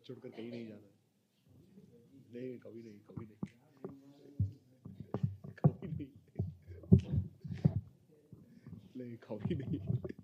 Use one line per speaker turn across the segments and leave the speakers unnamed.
छोड़कर कहीं नहीं जाना है। नहीं, कभी नहीं, कभी नहीं, कभी नहीं, नहीं, कभी नहीं।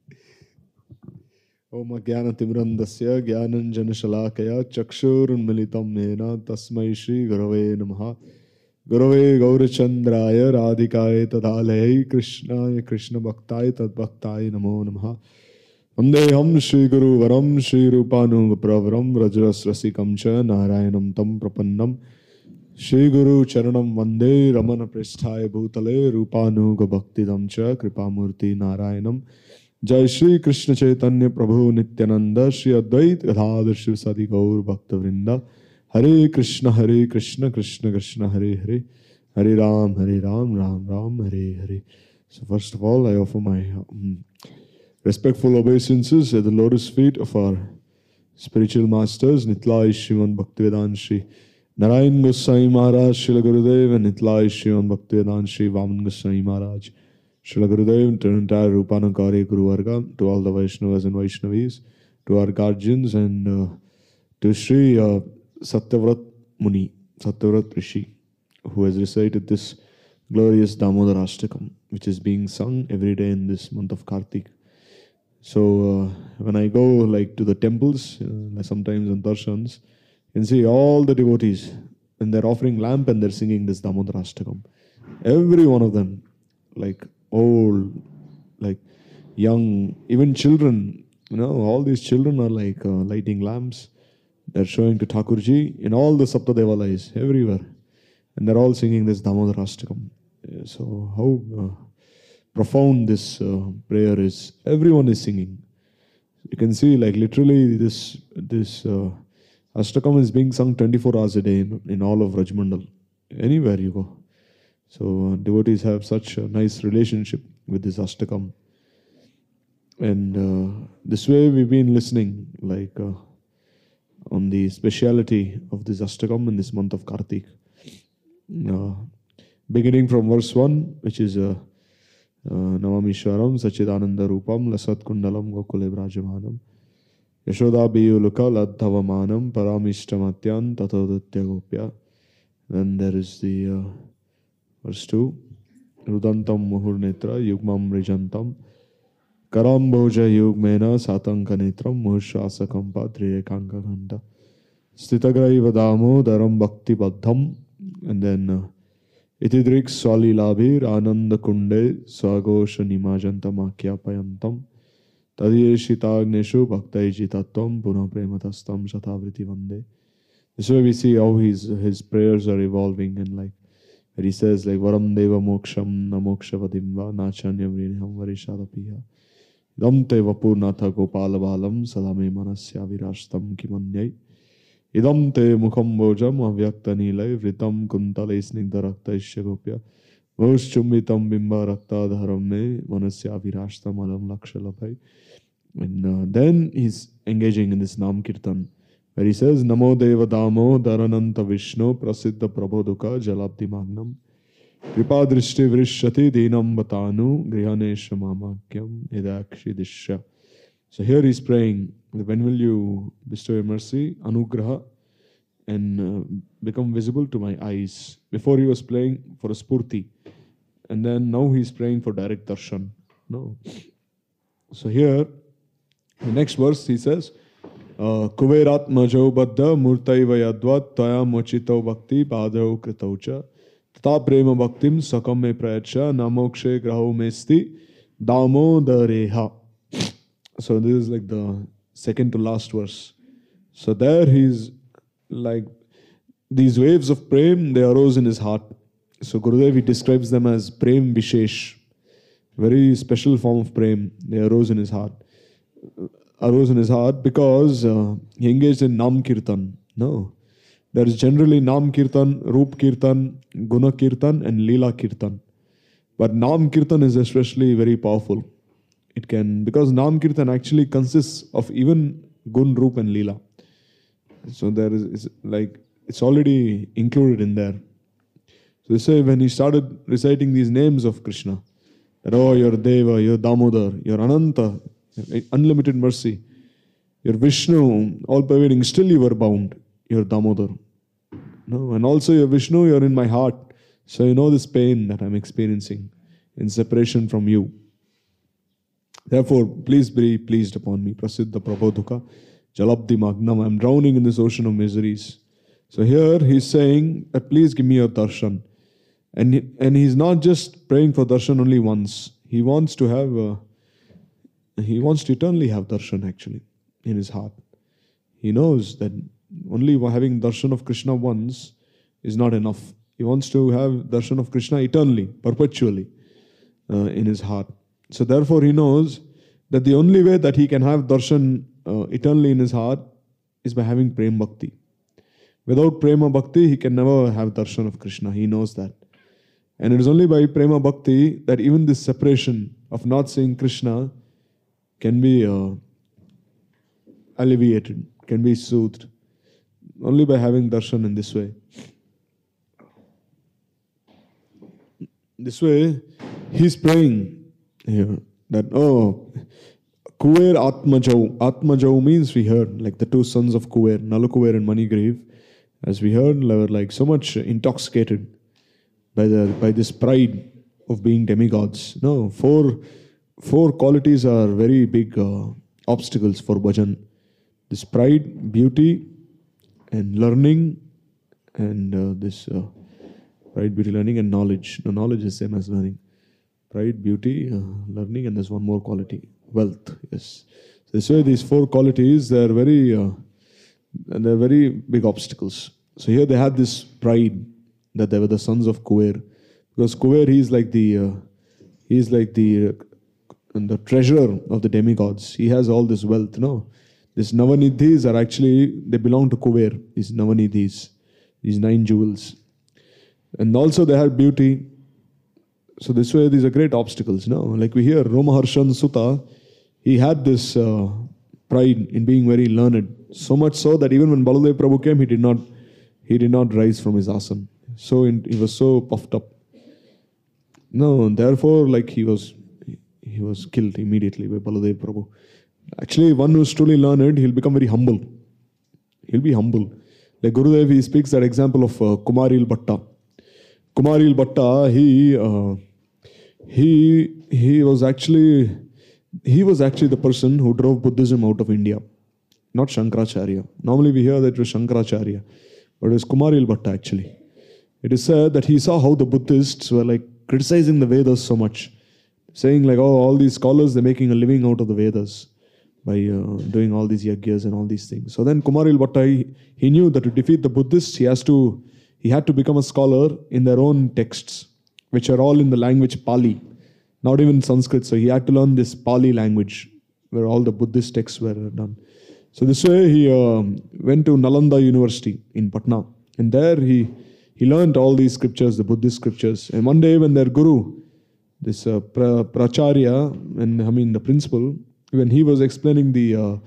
ओम अज्ञानतिमिरन्धस्य ज्ञानञ्जनशलाकया चक्षुरुन्मिलितं येन तस्मै श्रीगुरवे नमः। गुरवे गौरचन्द्राय राधिकाय तदालये कृष्णाय कृष्णभक्ताय तद्भक्ताय नमो नमः। वन्देऽहं श्रीगुरुवरं श्रीरूपानुगप्रवरं रजरसरसिकं च नारायणं तं प्रपन्नं श्रीगुरुचरणं वन्दे रमणपृष्ठाय भूतले रूपानुगभक्तिदं च कृपामूर्ति नारायणं। जय श्री कृष्ण चैतन्य प्रभु नित्यानंद श्री अद्वैत गदाधर शिवसादि गौर भक्तवृंद। हरे कृष्ण कृष्ण कृष्ण हरे हरे, हरे Ram Ram Ram Hare Hare. So first of all, I offer my respectful obeisances at the lotus feet of our spiritual masters, Nitlai Shriman Bhaktivedanta Shri Narayan Goswami Maharaj, Srila Gurudev, and Nitlai Shriman Bhaktivedanta Shri Vaman Goswami Maharaj, Srila Gurudev, to the entire Rupanakari Guru Varga, to all the Vaishnavas and Vaishnavis, to our guardians, and to Sri Satyavrat Muni, Satyavrat Rishi, who has recited this glorious Damodar Ashtakam, which is being sung every day in this month of Kartik. So when I go like to the temples, sometimes on darshans, you can see all the devotees, and they're offering lamp and they're singing this Damodar Ashtakam. Every one of them, like old, like young, even children, all these children are like lighting lamps. They're showing to Thakurji in all the Saptadevalais, everywhere. And they're all singing this Damodar Ashtakam. So how profound this prayer is. Everyone is singing. You can see like literally this Ashtakam is being sung 24 hours a day in all of Rajmandal. Anywhere you go. So devotees have such a nice relationship with this Ashtakam. And this way we've been listening like on the speciality of this Ashtakam in this month of Kartik. Beginning from verse 1, which is Navamishwaram Sachidananda Rupam Lasat Kundalam Gokule Brajamanam Yashoda Biyuluka Ladhavamanam Paramishtamatyan Tatodutya Gopya. Then there is the verse 2, Rudantam Muhurnetra Yugmam Rijantam Karamboja Yugmena Satankanetram Mushasakam Padrirekanka Ganda Stitagrai Vadamo Daram Bhakti Badham. And then Itidrik Swali Labhir Ananda Kunde Swagosha Nimajantam Akyapayantam Tadiyeshitagneshu Bhaktaiji Tattvam Puna Prematastam Shatavriti Vande. This way we see how his prayers are evolving, and like where he says like Varam Deva Moksham Namoksha Vadimva Nachanyam Rinham Varishadapiha Idam Te Vapurnatha Gopala Balam Salame Manasya Virashtam Kimanyai Idam te mukham bojam avyakta nilay vritam kuntale snigdha rakta ishyagopya moshchumbitam bimba rakta dharamne manasya virashtam alam lakshalabhai. And then he's engaging in this Nam Kirtan, where he says Namo Deva Damo Dharananta Vishnu Prasiddha Prabodhuka Jalabdi Magnam Kripa Drishti Vrishati Dinam Batanu Grihanesha Mamakyam Idakshi Dishya. So here he's praying, when will you bestow your mercy, anugraha, and become visible to my eyes? Before he was praying for a spurti, and then now he's praying for direct darshan. No. So here, the next verse he says, Kuverat majo baddha murtaiva yadvat taya mochito bhakti padau kritaucha tata prema bhaktim sakame prayacha namokshe graho mesti damodareha. So this is like the second to last verse. So there he's like, these waves of prem, they arose in his heart. So Gurudev, he describes them as prem vishesh, very special form of prem. They arose in his heart. Arose in his heart because he engaged in Nam Kirtan. No. There is generally Nam Kirtan, Roop Kirtan, Guna Kirtan, and Leela Kirtan. But Nam Kirtan is especially very powerful. It can, because Nam Kirtan actually consists of even Gun, Roop and Leela. So there is like, it's already included in there. So they say when he started reciting these names of Krishna, that oh, you're Deva, you're Damodar, you're Ananta, unlimited mercy, you're Vishnu, all-pervading, still you were bound. You're Damodar. No, and also you're Vishnu, you're in my heart. So you know this pain that I'm experiencing in separation from you. Therefore, please be pleased upon me. Prasiddha Prabodhuka, Jalabdi Magnam. I'm drowning in this ocean of miseries. So here he's saying, please give me your darshan. And he's not just praying for darshan only once. He wants to eternally have darshan actually in his heart. He knows that only having darshan of Krishna once is not enough. He wants to have darshan of Krishna eternally, perpetually in his heart. So therefore he knows that the only way that he can have darshan eternally in his heart is by having prema bhakti. Without prema bhakti, he can never have darshan of Krishna. He knows that. And it is only by prema bhakti that even this separation of not seeing Krishna can be alleviated, can be soothed. Only by having darshan in this way. This way, he's praying here that, Kuver Atmajau. Atmajau means we heard, like the two sons of Kuver, Nalukuver and Manigriv. As we heard, they were like so much intoxicated by this pride of being demigods. No, four qualities are very big obstacles for bhajan. This pride, beauty, and learning, and this pride, beauty, learning, and knowledge. No, knowledge is same as learning. Pride, beauty, learning, and there's one more quality, wealth. Yes. So this way, these four qualities, they're very big obstacles. So here they had this pride that they were the sons of Kuver, because Kuver he's like the treasurer of the demigods. He has all this wealth. No, these Navanidhis are actually, they belong to Kuver. These Navanidhis, these 9 jewels, and also they had beauty. So this way, these are great obstacles. No, like we hear Romaharshan Sutta, he had this pride in being very learned. So much so that even when Baladev Prabhu came, he did not rise from his asana. So he was so puffed up. No, therefore, like he was killed immediately by Baladev Prabhu. Actually, one who is truly learned, he'll become very humble. He'll be humble. Like Gurudev, he speaks that example of Kumaril Bhatta. Kumaril Bhatta, he was actually the person who drove Buddhism out of India. Not Shankaracharya. Normally we hear that it was Shankaracharya, but it was Kumaril Bhatta actually. It is said that he saw how the Buddhists were like criticizing the Vedas so much, saying like, all these scholars, they're making a living out of the Vedas by doing all these yagyas and all these things. So then Kumaril Bhatta, he knew that to defeat the Buddhists, he had to become a scholar in their own texts, which are all in the language Pali, not even Sanskrit. So he had to learn this Pali language, where all the Buddhist texts were done. So this way he went to Nalanda University in Patna, and there he learned all these scriptures, the Buddhist scriptures. And one day when their guru, this Pracharya, the principal, when he was explaining the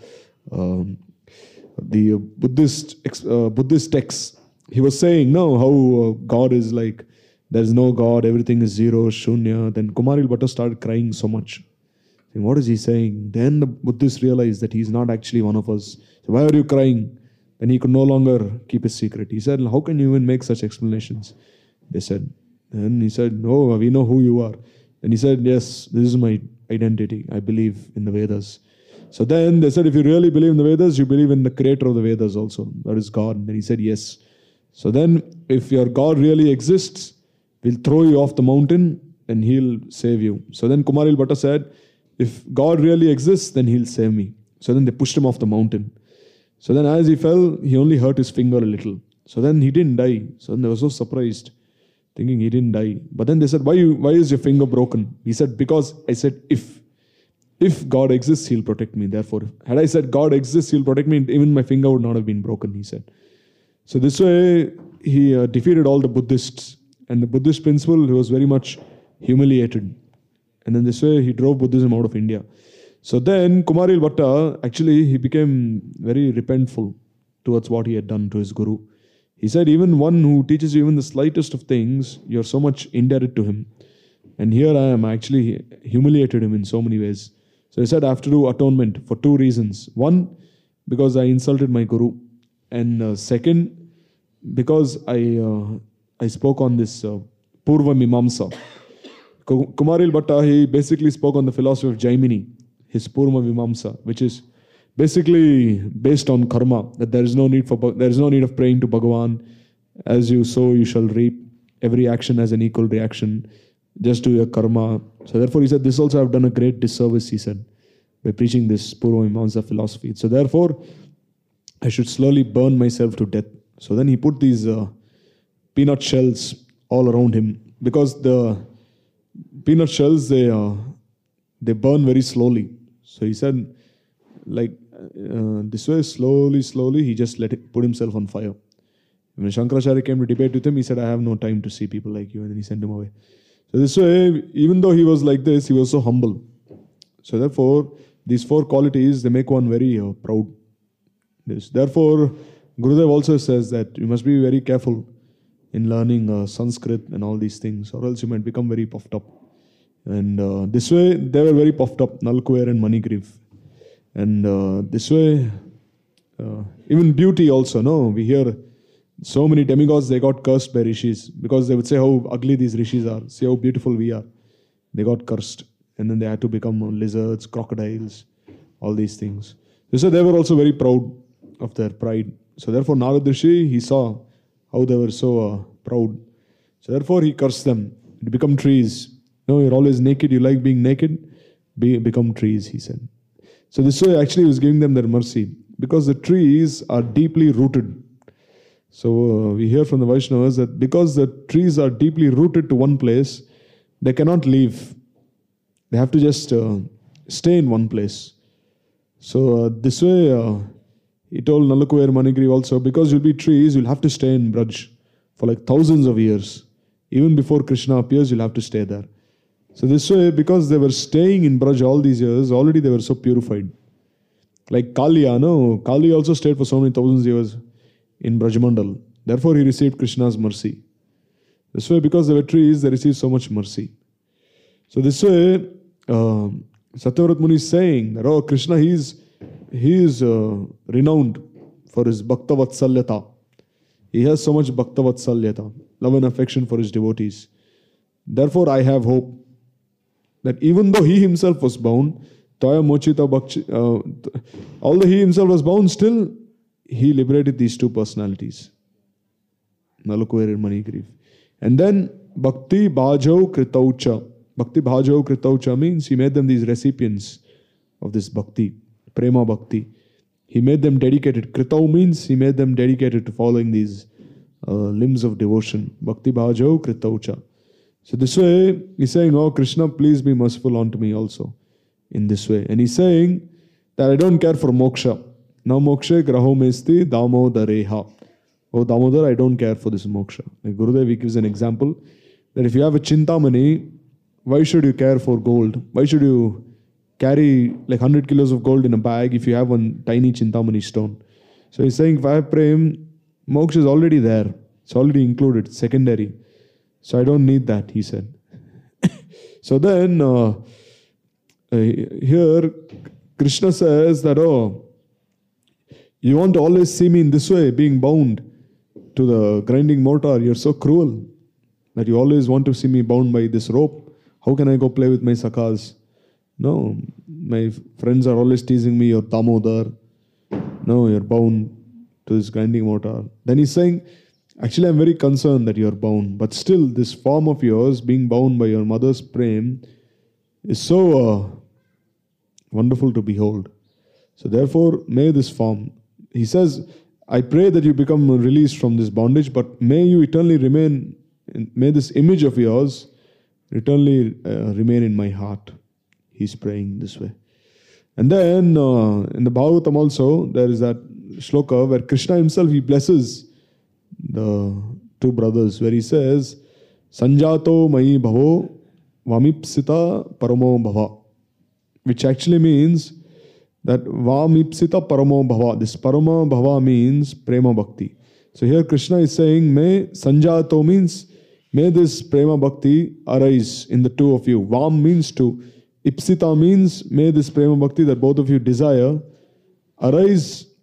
Buddhist texts, he was saying, how God is like, there's no God, everything is zero, shunya. Then Kumaril Bhatta started crying so much. Saying, what is he saying? Then the Buddhists realized that he's not actually one of us. So why are you crying? Then he could no longer keep his secret. He said, how can you even make such explanations? They said. And he said, no, we know who you are. And he said, yes, this is my identity. I believe in the Vedas. So then they said, if you really believe in the Vedas, you believe in the creator of the Vedas also. That is God. And then he said, yes. So then if your God really exists, we'll throw you off the mountain and he'll save you. So then Kumaril Bhatta said, if God really exists, then he'll save me. So then they pushed him off the mountain. So then as he fell, he only hurt his finger a little. So then he didn't die. So then they were so surprised, thinking he didn't die. But then they said, why is your finger broken? He said, because I said, if God exists, he'll protect me. Therefore, had I said God exists, he'll protect me, even my finger would not have been broken, he said. So this way, he defeated all the Buddhists. And the Buddhist principal, he was very much humiliated. And then this way, he drove Buddhism out of India. So then, Kumaril Bhatta, actually, he became very repentful towards what he had done to his guru. He said, even one who teaches you even the slightest of things, you're so much indebted to him. And here I am, actually humiliated him in so many ways. So he said, I have to do atonement for 2 reasons. One, because I insulted my guru. And second, because I spoke on this Purva Mimamsa. Kumaril Bhatta, he basically spoke on the philosophy of Jaimini, his Purva Mimamsa, which is basically based on karma, that there is no need of praying to Bhagavan. As you sow, you shall reap. Every action has an equal reaction. Just do your karma. So therefore, he said, this also I've done a great disservice, he said, by preaching this Purva Mimamsa philosophy. So therefore, I should slowly burn myself to death. So then he put these peanut shells all around him, because the peanut shells, they burn very slowly. So he said, like this way, slowly, he just put himself on fire. When Shankaracharya came to debate with him, he said, I have no time to see people like you, and then he sent him away. So this way, even though he was like this, he was so humble. So therefore, these four qualities, they make one very proud. Therefore, Gurudev also says that you must be very careful in learning Sanskrit and all these things, or else you might become very puffed up. And this way, they were very puffed up, Nalkuver and Manigriv. And this way, even beauty also, no? We hear so many demigods, they got cursed by rishis, because they would say how ugly these rishis are. See how beautiful we are. They got cursed. And then they had to become lizards, crocodiles, all these things. So they were also very proud of their pride. So therefore, Narad Rishi, he saw how they were so proud. So therefore, he cursed them to become trees. No, you're always naked, you like being naked, become trees, he said. So this way, actually, he was giving them their mercy, because the trees are deeply rooted. So we hear from the Vaishnavas that because the trees are deeply rooted to one place, they cannot leave. They have to just stay in one place. So this way, he told Nalakuver Manigriv also, because you'll be trees, you'll have to stay in Braj for like thousands of years. Even before Krishna appears, you'll have to stay there. So this way, because they were staying in Braj all these years, already they were so purified. Like Kaliya, no? Kali also stayed for so many thousands of years in Brajmandal. Therefore, he received Krishna's mercy. This way, because they were trees, they received so much mercy. So this way, Satyavrat Muni is saying that, oh, Krishna, he is renowned for his Bhakta Vatsalyata. He has so much Bhakta Vatsalyata, love and affection for his devotees. Therefore, I have hope that even though he himself was bound, Taya Mochita Bhakti, although he himself was bound, still he liberated these two personalities, Nalakuver and Manigriv. And then Bhakti Bhajau Kritaucha. Bhakti Bhajau Kritaucha means he made them these recipients of this Bhakti, Prema Bhakti. He made them dedicated. Kritau means he made them dedicated to following these limbs of devotion. Bhakti Bhajau Kritaucha. So this way, he's saying, oh Krishna, please be merciful unto me also in this way. And he's saying that I don't care for moksha. Now moksha graho mesti damodareha. Oh Damodar, I don't care for this moksha. Like Gurudev, he gives an example that if you have a chintamani, why should you care for gold? Why should you carry like 100 kilos of gold in a bag if you have one tiny chintamani stone? So he's saying, if I have prem, moksha is already there. It's already included, secondary. So I don't need that, he said. So then, here, Krishna says that, oh, you want to always see me in this way, being bound to the grinding mortar. You're so cruel that you always want to see me bound by this rope. How can I go play with my sakhas? No, my friends are always teasing me, you're Damodar. No, you're bound to this grinding mortar. Then he's saying, actually, I'm very concerned that you're bound. But still, this form of yours, being bound by your mother's prem, is so wonderful to behold. So therefore, may this form, he says, I pray that you become released from this bondage, but may you eternally remain, may this image of yours eternally remain in my heart. He's praying this way. And then in the Bhagavatam also, there is that shloka where Krishna himself, he blesses the two brothers, where he says, Sanjato mai bhavo vamipsita paramo bhava, which actually means that vamipsita paramo bhava. This paramo bhava means prema bhakti. So here Krishna is saying, may sanjato means, may this prema bhakti arise in the two of you. Vam means two. Ipsita means, may this prema bhakti that both of you desire arise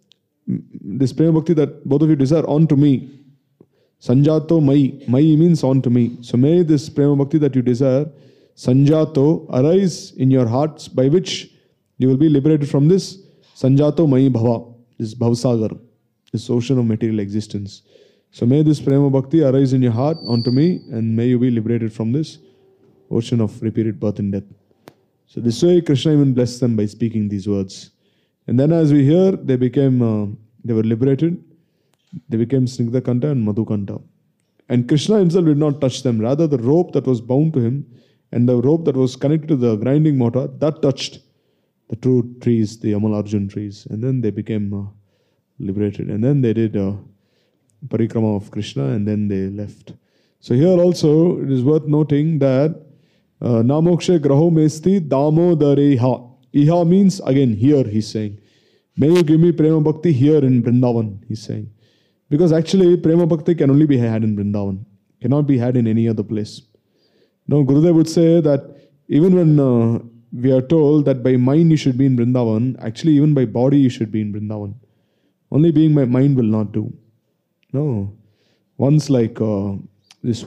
this prema bhakti that both of you desire onto me. Sanjato mai. Mai means onto me. So may this prema bhakti that you desire, Sanjato, arise in your hearts, by which you will be liberated from this Sanjato mai bhava, this bhavsagar, this ocean of material existence. So may this prema bhakti arise in your heart onto me, and may you be liberated from this ocean of repeated birth and death. So this way Krishna even blessed them by speaking these words. And then as we hear, they were liberated. They became Snigdakanta and Madhukanta. And Krishna himself did not touch them. Rather, the rope that was bound to him and the rope that was connected to the grinding mortar, that touched the true trees, the Amalarjun trees. And then they became liberated. And then they did parikrama of Krishna, and then they left. So here also, it is worth noting that Namokshe graho mesti damodareha. Iha means, again, here he's saying. May you give me prema bhakti here in Vrindavan, he's saying. Because actually, prema bhakti can only be had in Vrindavan. Cannot be had in any other place. Now, Gurudev would say that even when we are told that by mind you should be in Vrindavan, actually even by body you should be in Vrindavan. Only being by mind will not do. No. Once like this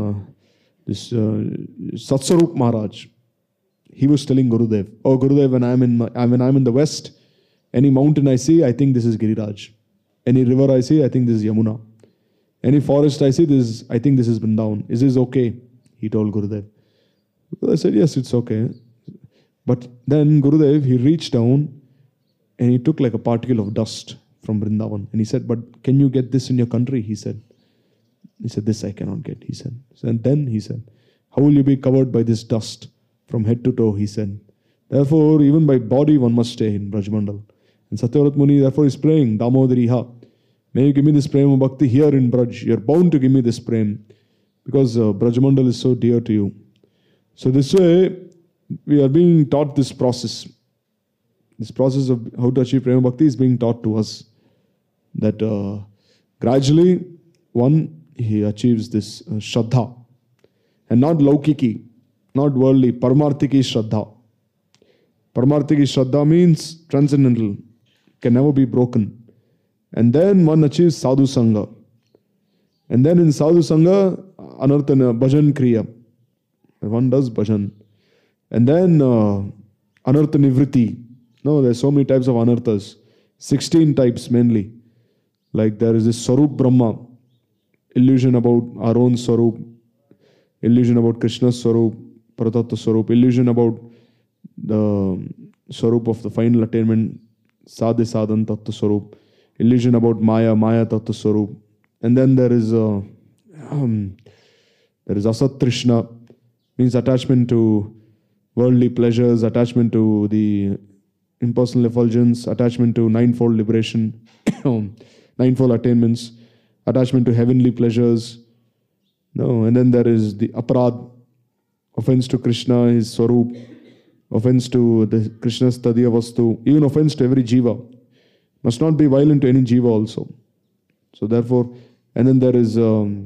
Satsarup Maharaj, he was telling Gurudev, "Oh Gurudev, when I'm in the west, any mountain I see, I think this is Giriraj. Any river I see, I think this is Yamuna. Any forest I see, I think this is Vrindavan. Is this okay?" He told Gurudev. I said, "Yes, it's okay." But then Gurudev, he reached down and he took like a particle of dust from Vrindavan. And he said, "But can you get this in your country?" He said, "This I cannot get," he said. And then he said, "How will you be covered by this dust from head to toe?" He said. Therefore, even by body one must stay in Brajmandal. And Satyavrat Muni therefore is praying, Damodariha, may you give me this prema bhakti here in Braj. You're bound to give me this prem, because Brajmandal is so dear to you. So this way, we are being taught this process. This process of how to achieve prema bhakti is being taught to us. That gradually, one, he achieves this Shraddha. And not Laukiki, not worldly, Paramarthiki Shraddha. Paramarthiki Shraddha means transcendental, can never be broken. And then one achieves Sadhu Sangha. And then in Sadhu Sangha, Anarthana, Bhajan Kriya. One does Bhajan. And then Anartha Nivriti. No, there's so many types of Anarthas. 16 types mainly. Like there is this Swarup Brahma, illusion about our own Swarup, illusion about Krishna's Swarup, Paratattva Swarup, illusion about the Swarup of the final attainment, Sadhe Sadhan Tattva Swarup, illusion about Maya, Maya Tattva Swarup. And then there is Asat Trishna, means attachment to worldly pleasures, attachment to the impersonal effulgence, attachment to ninefold liberation, ninefold attainments, attachment to heavenly pleasures. No, and then there is the Aparad, offense to Krishna, his Swarup, offense to the Krishna's Tadiya Vastu, even offense to every jiva. Must not be violent to any jiva also. So therefore, and then there is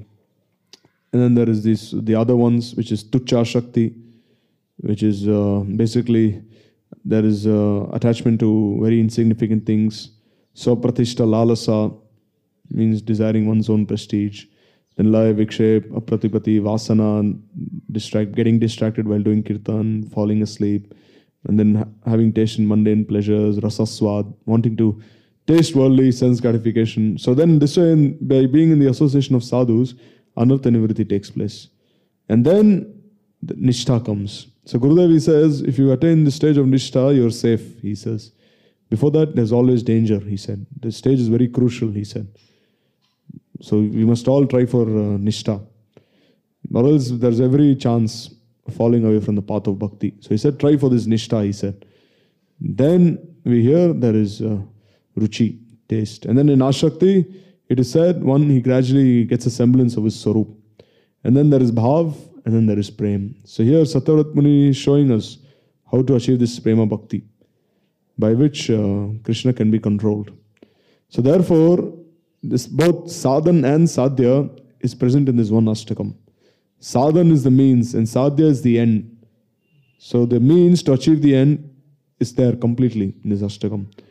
the other ones, which is Tucha Shakti, which is basically there is attachment to very insignificant things. Swapratishta Lalasa means desiring one's own prestige. Then Laya Vikshep, Apratipati, Vasana, getting distracted while doing kirtan, falling asleep, and then having taste in mundane pleasures, Rasaswad, wanting to taste worldly sense gratification. So then this way, by being in the association of sadhus, Anartha Nivriti takes place. And then the Nishtha comes. So Gurudev, he says, if you attain the stage of Nishtha, you're safe, he says. Before that, there's always danger, he said. The stage is very crucial, he said. So we must all try for Nishtha. Or else there's every chance of falling away from the path of bhakti. So he said, try for this Nishtha, he said. Then we hear there is Ruchi, taste. And then in Ashakti, it is said, one, he gradually gets a semblance of his Swarup. And then there is Bhav, and then there is Prem. So here Satyavrat Muni is showing us how to achieve this Prema Bhakti, by which Krishna can be controlled. So therefore, this both sadhan and sadhya is present in this one Ashtakam. Sadhan is the means and sadhya is the end. So the means to achieve the end is there completely in this Ashtakam.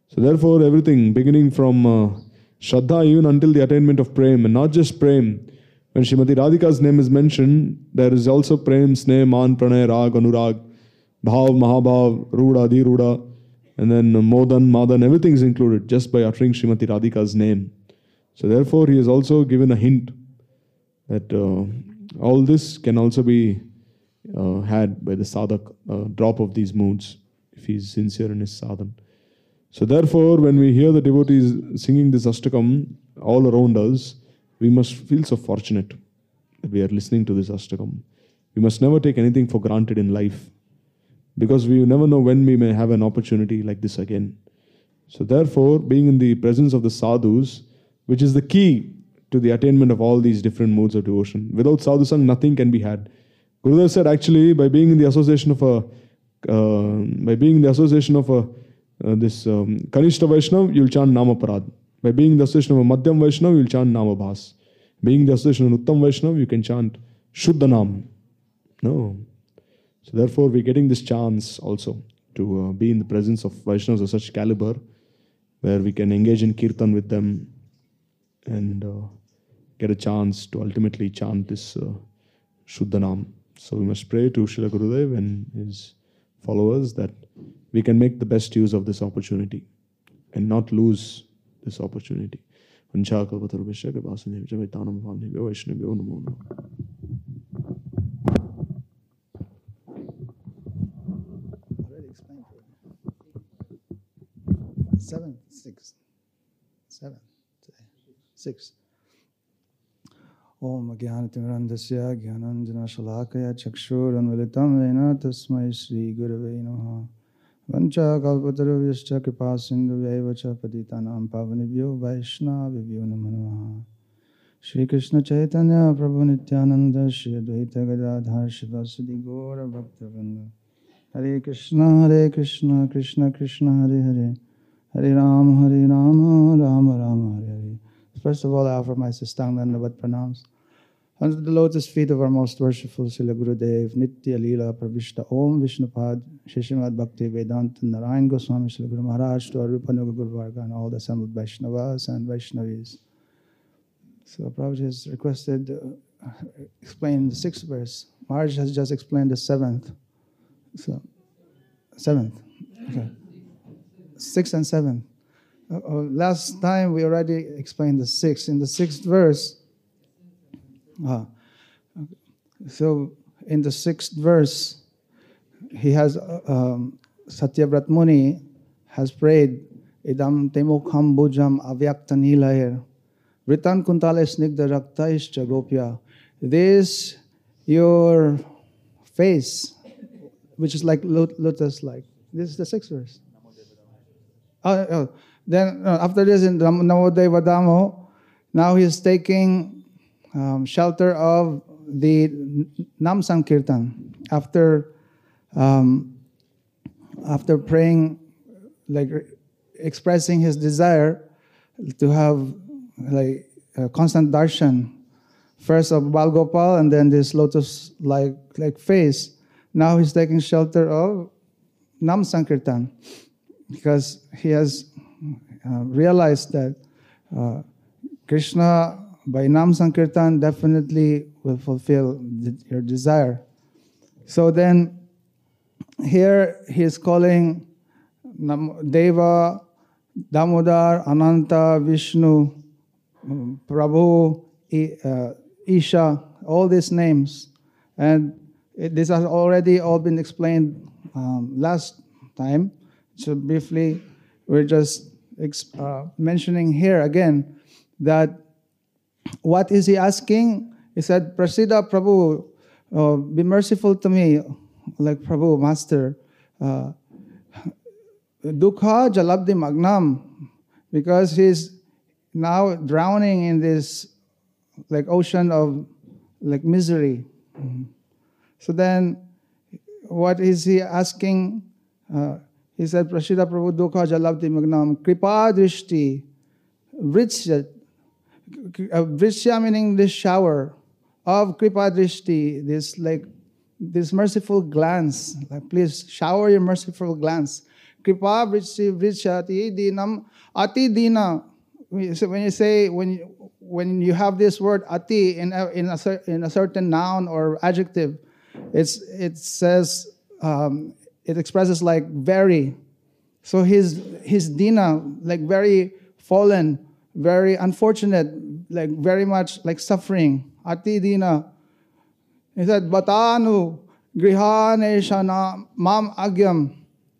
So therefore, everything beginning from Shraddha even until the attainment of Prem, and not just Prem. When Srimati Radhika's name is mentioned, there is also Prem, Sneh, Man, Pranay, Rag, Anurag, Bhav, Mahabhav, Ruda, Dhiruda, and then Modan, Madan, everything is included just by uttering Srimati Radhika's name. So therefore, he has also given a hint that all this can also be had by the sadhak, drop of these moods, if he is sincere in his sadhana. So therefore, when we hear the devotees singing this Ashtakam all around us, we must feel so fortunate that we are listening to this Ashtakam. We must never take anything for granted in life, because we never know when we may have an opportunity like this again. So therefore, being in the presence of the sadhus, which is the key to the attainment of all these different modes of devotion. Without sadhusang, nothing can be had. Gurudev said, actually, by being in the association of this Kanishta Vaishnav, you'll chant Namaparad. By being in the association of a Madhyam Vaishnav, you'll chant Namabhas. Being in the association of an Uttam Vaishnav, you can chant Shuddhanam. No. So therefore, we're getting this chance also to be in the presence of Vaishnavas of such caliber, where we can engage in kirtan with them and get a chance to ultimately chant this Shuddhanam. So we must pray to Srila Gurudev and his followers that we can make the best use of this opportunity and not lose this opportunity.
Six. Om Jnanatirandasya Jnananjana Shalakaya Chakshuranvilitam Vena Tasmai Shri Gurave Namaha Vancha Kalpataruvishcha Kripasindhuvyaivacha Patitanam Pavanibhyo Vaishnavibhyo Namo Namaha Shri Krishna Chaitanya Prabhu Nityananda Shri Advaita Gadadhar Shivasadi Gaura Bhaktivinoda Hare Krishna Krishna Krishna Hare Hare Hare Rama Rama Rama Hare Hare. First of all, I offer my Sastang Dandavat Pranams under the lotus feet of our most worshipful Srila Gurudev, Nitya Leela Pravishta Om Vishnupad, Shishimad Bhakti Vedanta Narayan Goswami Srila Guru Maharaj, to our Rupanuga Guru Varga and all the assembled Vaishnavas and Vaishnavis. So Prabhuji has requested explain the 6th verse. Maharaj has just explained the 7th. So, 7th. Okay. 6th and 7th. Last time we already explained the 6th. In the 6th verse, so in the 6th verse, he has Satyavrat Muni has prayed Idam Temukham Bhujam Avyakta Nilayar Vritan Kuntale Snigdha Raktaishcha Gopya. This your face, which is like lotus like. This is the 6th verse. Then after this in Namodeva Damo, now he is taking shelter of the Nam Sankirtan. After praying, like expressing his desire to have like a constant darshan, first of Bal Gopal and then this lotus-like face. Now he's taking shelter of Nam Sankirtan because he has realized that Krishna by Nam Sankirtan definitely will fulfill your desire. So then here he is calling Deva, Damodar, Ananta, Vishnu, Prabhu, Isha, all these names. And this has already all been explained last time. So briefly, we're just mentioning here again that what is he asking? He said, Prasida Prabhu, be merciful to me, like Prabhu, Master. Dukha jalabdi magnam, because he's now drowning in this like ocean of like misery. So then, what is he asking? He said, Prasida Prabhu Dukha Jalabdi Magnam Kripa Drishti Vritsya. Vritsya meaning this shower of Kripa Drishti, this merciful glance. Like, please shower your merciful glance. kripa vrishati dinam ati dina. So when you have this word ati in a certain noun or adjective, it says it expresses like very. So his dina, like very fallen, very unfortunate, like very much like suffering. Ati dina. He said, Batanu grihane shana mam agyam.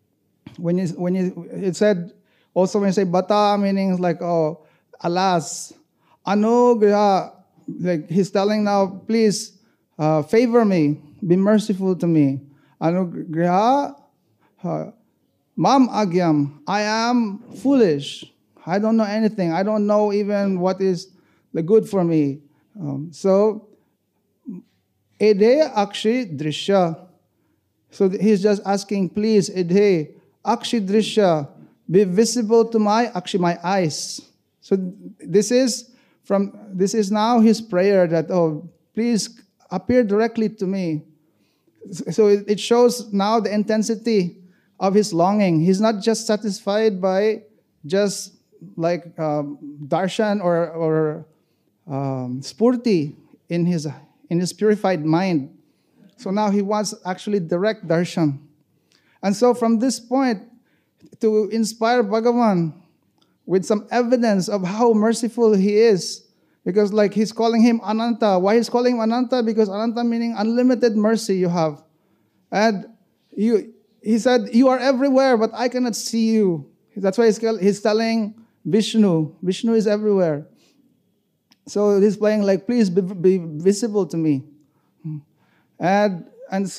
It said also when you say bata, meaning like, oh, alas. Anugraha, like he's telling now, please favor me, be merciful to me. Anugraha mam agyam. I am foolish. I don't know anything. I don't know even what is the good for me. So Edhe akshi drishya. So he's just asking, please, Edhe akshi drishya, be visible to my eyes. So this is now his prayer that, oh, please appear directly to me. So it shows now the intensity of his longing. He's not just satisfied by just like darshan or spurti in his purified mind. So now he wants actually direct darshan. And so from this point, to inspire Bhagavan with some evidence of how merciful he is, because like he's calling him Ananta. Why he's calling him Ananta? Because Ananta meaning unlimited mercy you have. And he said, you are everywhere, but I cannot see you. That's why he's telling Vishnu. Vishnu is everywhere. So he's playing like, please be visible to me. And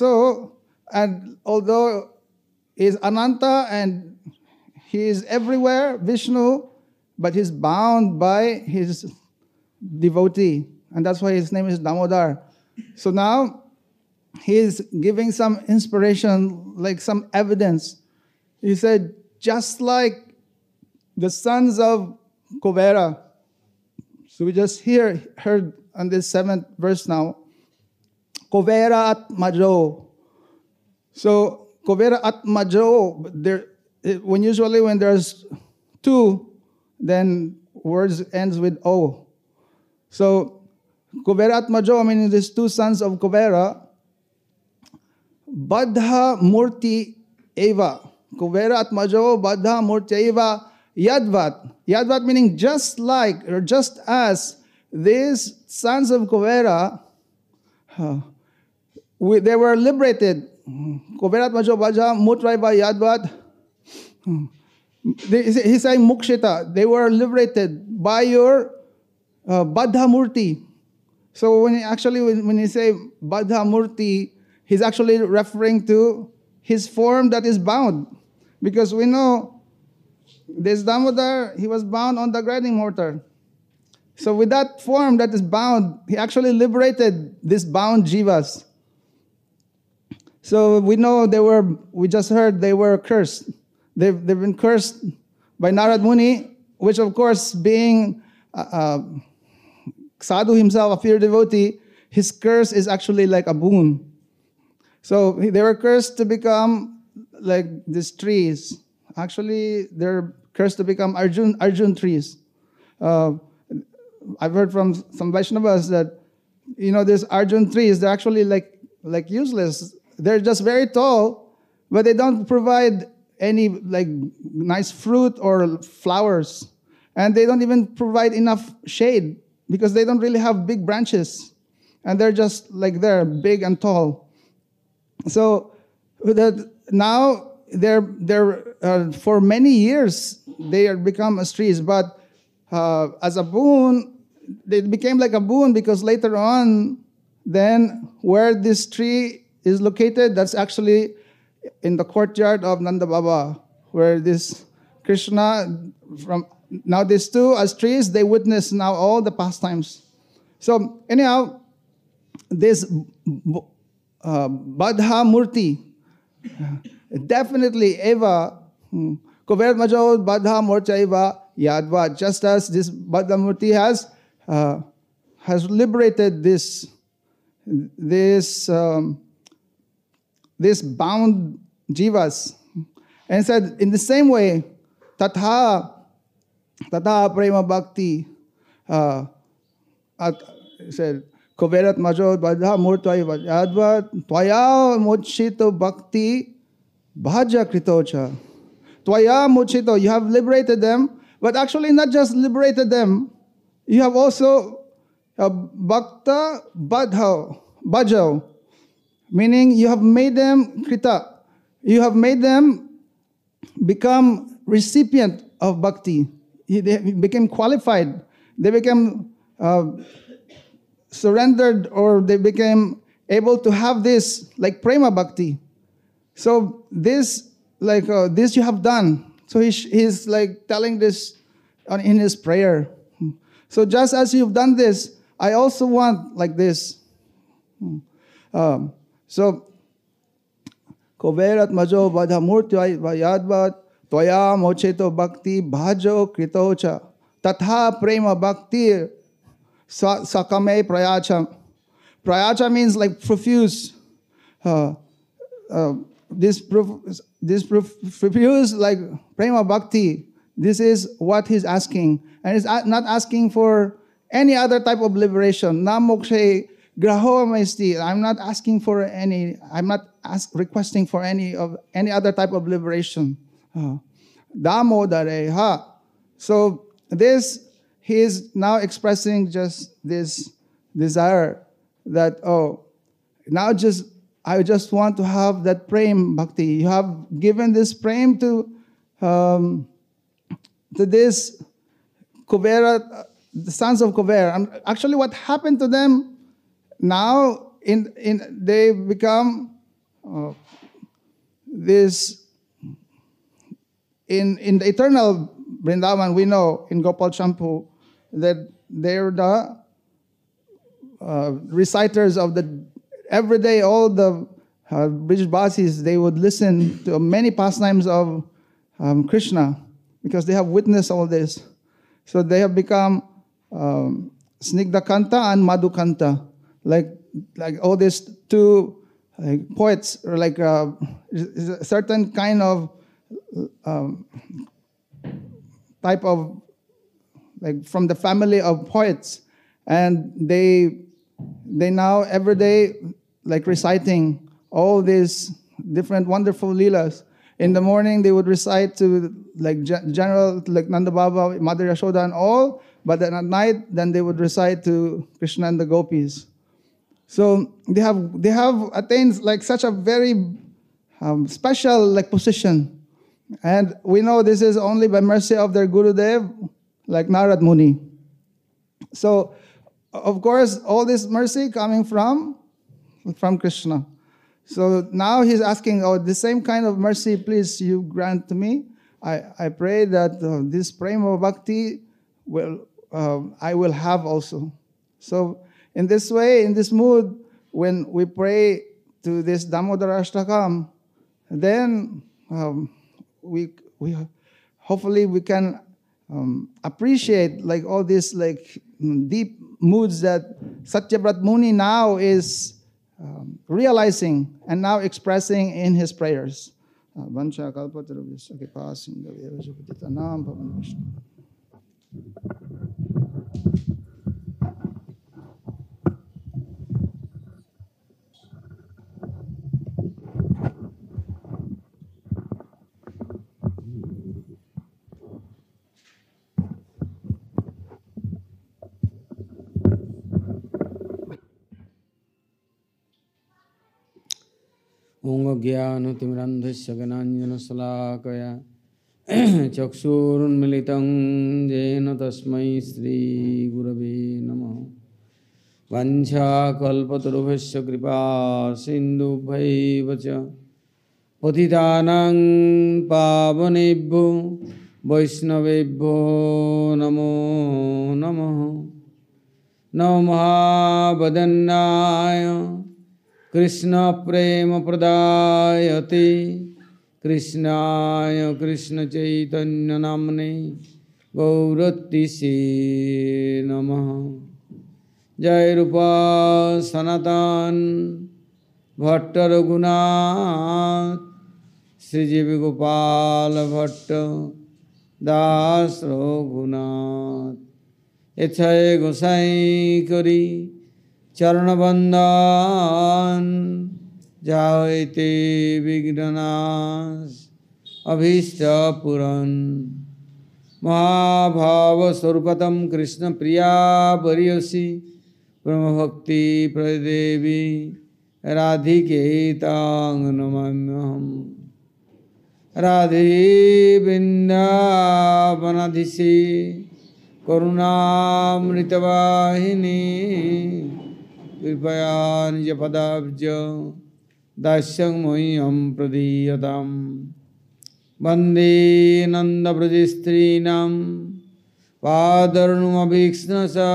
although he's Ananta and he is everywhere, Vishnu, but he's bound by his devotee. And that's why his name is Damodar. So now he's giving some inspiration, like some evidence. He said, just like the sons of Kuvera. So we just heard on this 7th verse now. Kuvera at Majo. So Kuvera at Majo, usually when there's two, then words ends with O. So Kuvera at Majo, meaning these two sons of Kuvera, Badha Murti Eva. Kuvera at Majo, Badha Murti Eva, Yadvat. Yadvat meaning just like, or just as these sons of Kuvera, they were liberated. Kuverat Majo Baja Mutraiva Yadvat. He's saying Mukshita. They were liberated by your Badha Murti. So when you say Badha Murti, he's actually referring to his form that is bound. Because we know this Damodar, he was bound on the grinding mortar. So with that form that is bound, he actually liberated these bound jivas. So we know we just heard they were cursed. They've been cursed by Narad Muni, which of course being Sadhu himself, a pure devotee, his curse is actually like a boon. So they were cursed to become like these trees. Actually, they're cursed to become Arjun trees. I've heard from some Vaishnavas that, these Arjun trees, they're actually like useless. They're just very tall, but they don't provide any like nice fruit or flowers. And they don't even provide enough shade because they don't really have big branches. And they're just like they're big and tall. So that now they're for many years they are become as trees, but as a boon, they became like a boon because later on, then where this tree is located, that's actually in the courtyard of Nanda Baba, where this Krishna, from now these two as trees, they witness now all the pastimes. So anyhow, this Badha Murti, definitely Eva, Kuverat Majo Badha Murti Eva Yadva, just as this Badha Murti has liberated this bound jivas. And said, in the same way, Tatha Prema Bhakti, said, Koverat Majo Badha Murtvai Vajadva, Twaya Mochito Bhakti Bhaja Kritocha. Twaya Mochito, you have liberated them, but actually not just liberated them, you have also Bhakta Bhajao, meaning you have made them Krita. You have made them become recipient of bhakti. They became qualified. They became surrendered, or they became able to have this like prema bhakti. So this this you have done. So he's like telling this in his prayer. So just as you've done this, I also want like this. So Koverat Majo Badha Murtyai Vayadvat Toya Mocheto Bhakti Bhajo Kritocha Tatha Prema Bhakti Sakame Prayacha. Prayacha means like profuse. This profuse like Prema Bhakti. This is what he's asking. And he's not asking for any other type of liberation. Na mokshe graho maisti. I'm not asking for any, I'm not requesting for any other type of liberation. Damodare ha. So this, he is now expressing just this desire that, I just want to have that prem bhakti. You have given this prem to this Kuvera, the sons of Kuvera. Actually, what happened to them now? They become this in the eternal Vrindavan. We know in Gopal Champu that they're the reciters of the every day. All the Brijbasis, they would listen to many pastimes of Krishna, because they have witnessed all this. So they have become Snigdha Kanta and Madhu Kanta, like all these two poets, or like a certain kind of type of, like from the family of poets, and they now every day like reciting all these different wonderful leelas. In the morning, they would recite to like general, like Nanda Baba, Mother Yashoda and all, but then at night, then they would recite to Krishna and the gopis. So they have attained like such a very special like position. And we know this is only by mercy of their Gurudev, like Narad Muni. So, of course, all this mercy coming from Krishna. So now he's asking, the same kind of mercy, please, you grant to me. I pray that this prema bhakti I will have also. So in this way, in this mood, when we pray to this Damodara Ashtakam, then we hopefully we can appreciate like all these like deep moods that Satyabrat Muni now is realizing and now expressing in his prayers. Vancha kalpatarubhyasya kripa sindhavya vajapatitanam bhavan Vishnu.
Om Jnana-timirandhasya Gananjana-salakaya Chakshurunmilitam Jena Tasmai Shri Gurave Namaha. Vancha-kalpatarubhyasya kripa sindhubhyaiva cha patitanang pavanebhyo vaishnavebhyo namo namaha. Namo Mahabodhaya Krishna prema pradayate Krishnaya Krishna Chaitanya namne Gauratise namaha. Jai Rupa Sanatan Bhatta Raghunath শ্রীজীবী Gopal Bhatt Das Raghunath এছায় গোসাই করি চরণবন্দন যা হইতে বিঘ্ননাশ অভীষ্ট পূরণ মহাভাবস্বরূপতম কৃষ্ণ প্রিয়া বরিয়সী ব্রহ্মভক্তি প্রদেবী রাধিকে তাং নমাম্যহম রাধে বৃন্দাবনাধীশে করুণামৃতবাহিনী কৃপয়া নিজপদাব্জ দাস্যং মह्यं প্রদীয়তাম বন্দে নন্দব্রজস্ত্রীণাং পাদর্ণুমভীক্ষ্ণসা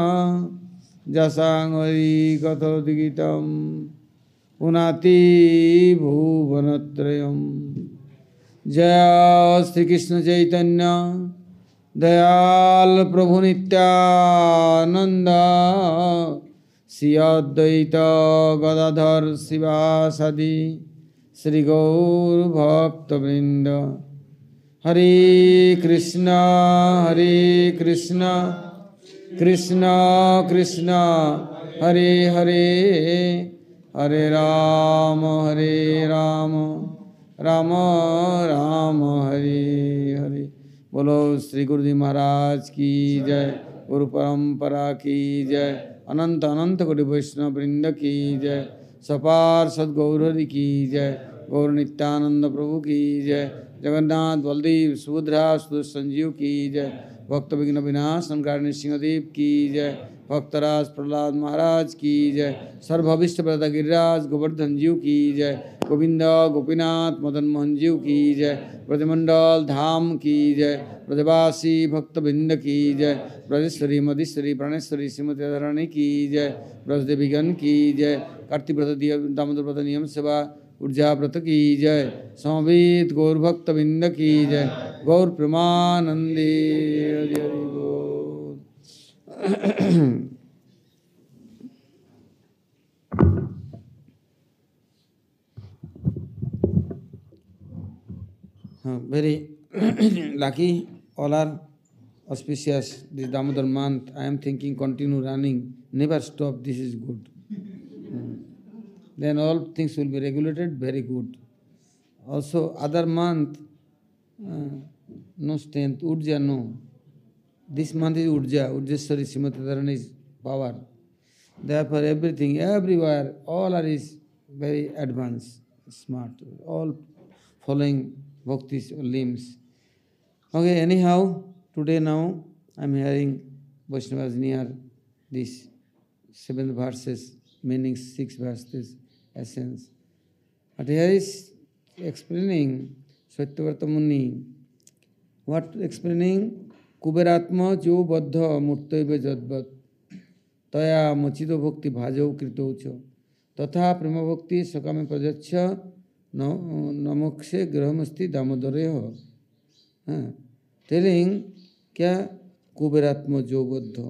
যশাং হরি কথোদ্গীতম পুনাতি ভুবনত্রয়ম জয় শ্রীকৃষ্ণ চৈতন্য দয়াল প্রভু নিত্যানন্দ শ্রী অদ্বৈত গদাধর শিবাসাদি শ্রী গৌর ভক্তবৃন্দ হরে কৃষ্ণ কৃষ্ণ কৃষ্ণ হরে হরে হরে রাম রাম রাम हरे हरे। बोलो श्री गुरुदेव महाराज की जय, गुरु परंपरा की जय, अनंत अनंत कोटि वैष्णव वृंद की जय, सपार सद्गौर हरि की जय, गौर नित्यानंद प्रभु की जय, जगन्नाथ बलदेव सुभद्रा संजीव की जय, भक्त विघ्न विनाशन कारणी सिंहदेव की जय, भक्तराज प्रहलाद महाराज की जय, सर्वभविष्ट प्रदा गिरिराज गोवर्धन जीव की जय, गोविंद गोपीनाथ मदन मोहन जीव की जय, ब्रजमंडल धाम की जय, ब्रजवासी भक्तबिंद की जय, ब्रजेश्वरी मधेश्वरी प्राणेश्वरी श्रीमती राधारानी की जय, ब्रजदेवीगण की जय, कार्तिक व्रत दामोदर व्रत नियम सेवा ऊर्जा व्रत की जय, समवेत गौर भक्तबिंद की जय, गौर प्रेमानंदे हरि हरि बोल। Very lucky, all are auspicious. This Damodar month, I am thinking continue running, never stop, this is good. Then all things will be regulated, very good. Also other month, no strength, Urja no. This month is Urja, Urjeshwari Srimati Radharani's power. Therefore everything, everywhere, all are is very advanced, smart, all following Bhakti's limbs. Okay, anyhow, today now I am hearing Vaishnavas near this 7 verses, meaning 6 verses, essence. But here is explaining Saityavrata Muni. What explaining? Kuberatma jo baddha murtaive jadvat taya machido bhakti bhajau kritocha tatha prema bhakti sakame prajacha namokshe grahamasti damodareho. Telling kya kuberatma jo baddha.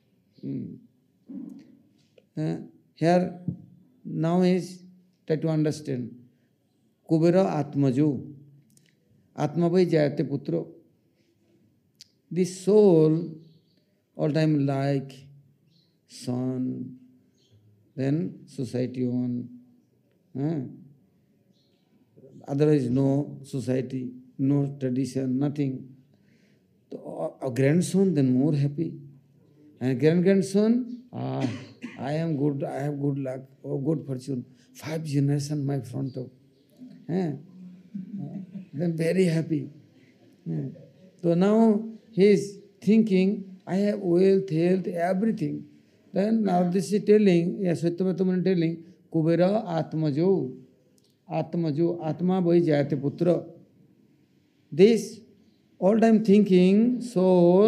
Here now is try to understand. Kubera atmajo. Atma bhai jayate putro. This soul all time like sun, then society on. Otherwise no society, no tradition, nothing. A grandson then more happy. And grandson, I am good, I have good luck, oh good fortune. 5 generations my front of. Then very happy. So now he is thinking, I have wealth, health, everything. Then now this is telling, Saityavrata Muni telling, Kubera Atmajo, Atma bhai jayate putra. This all time thinking, soul,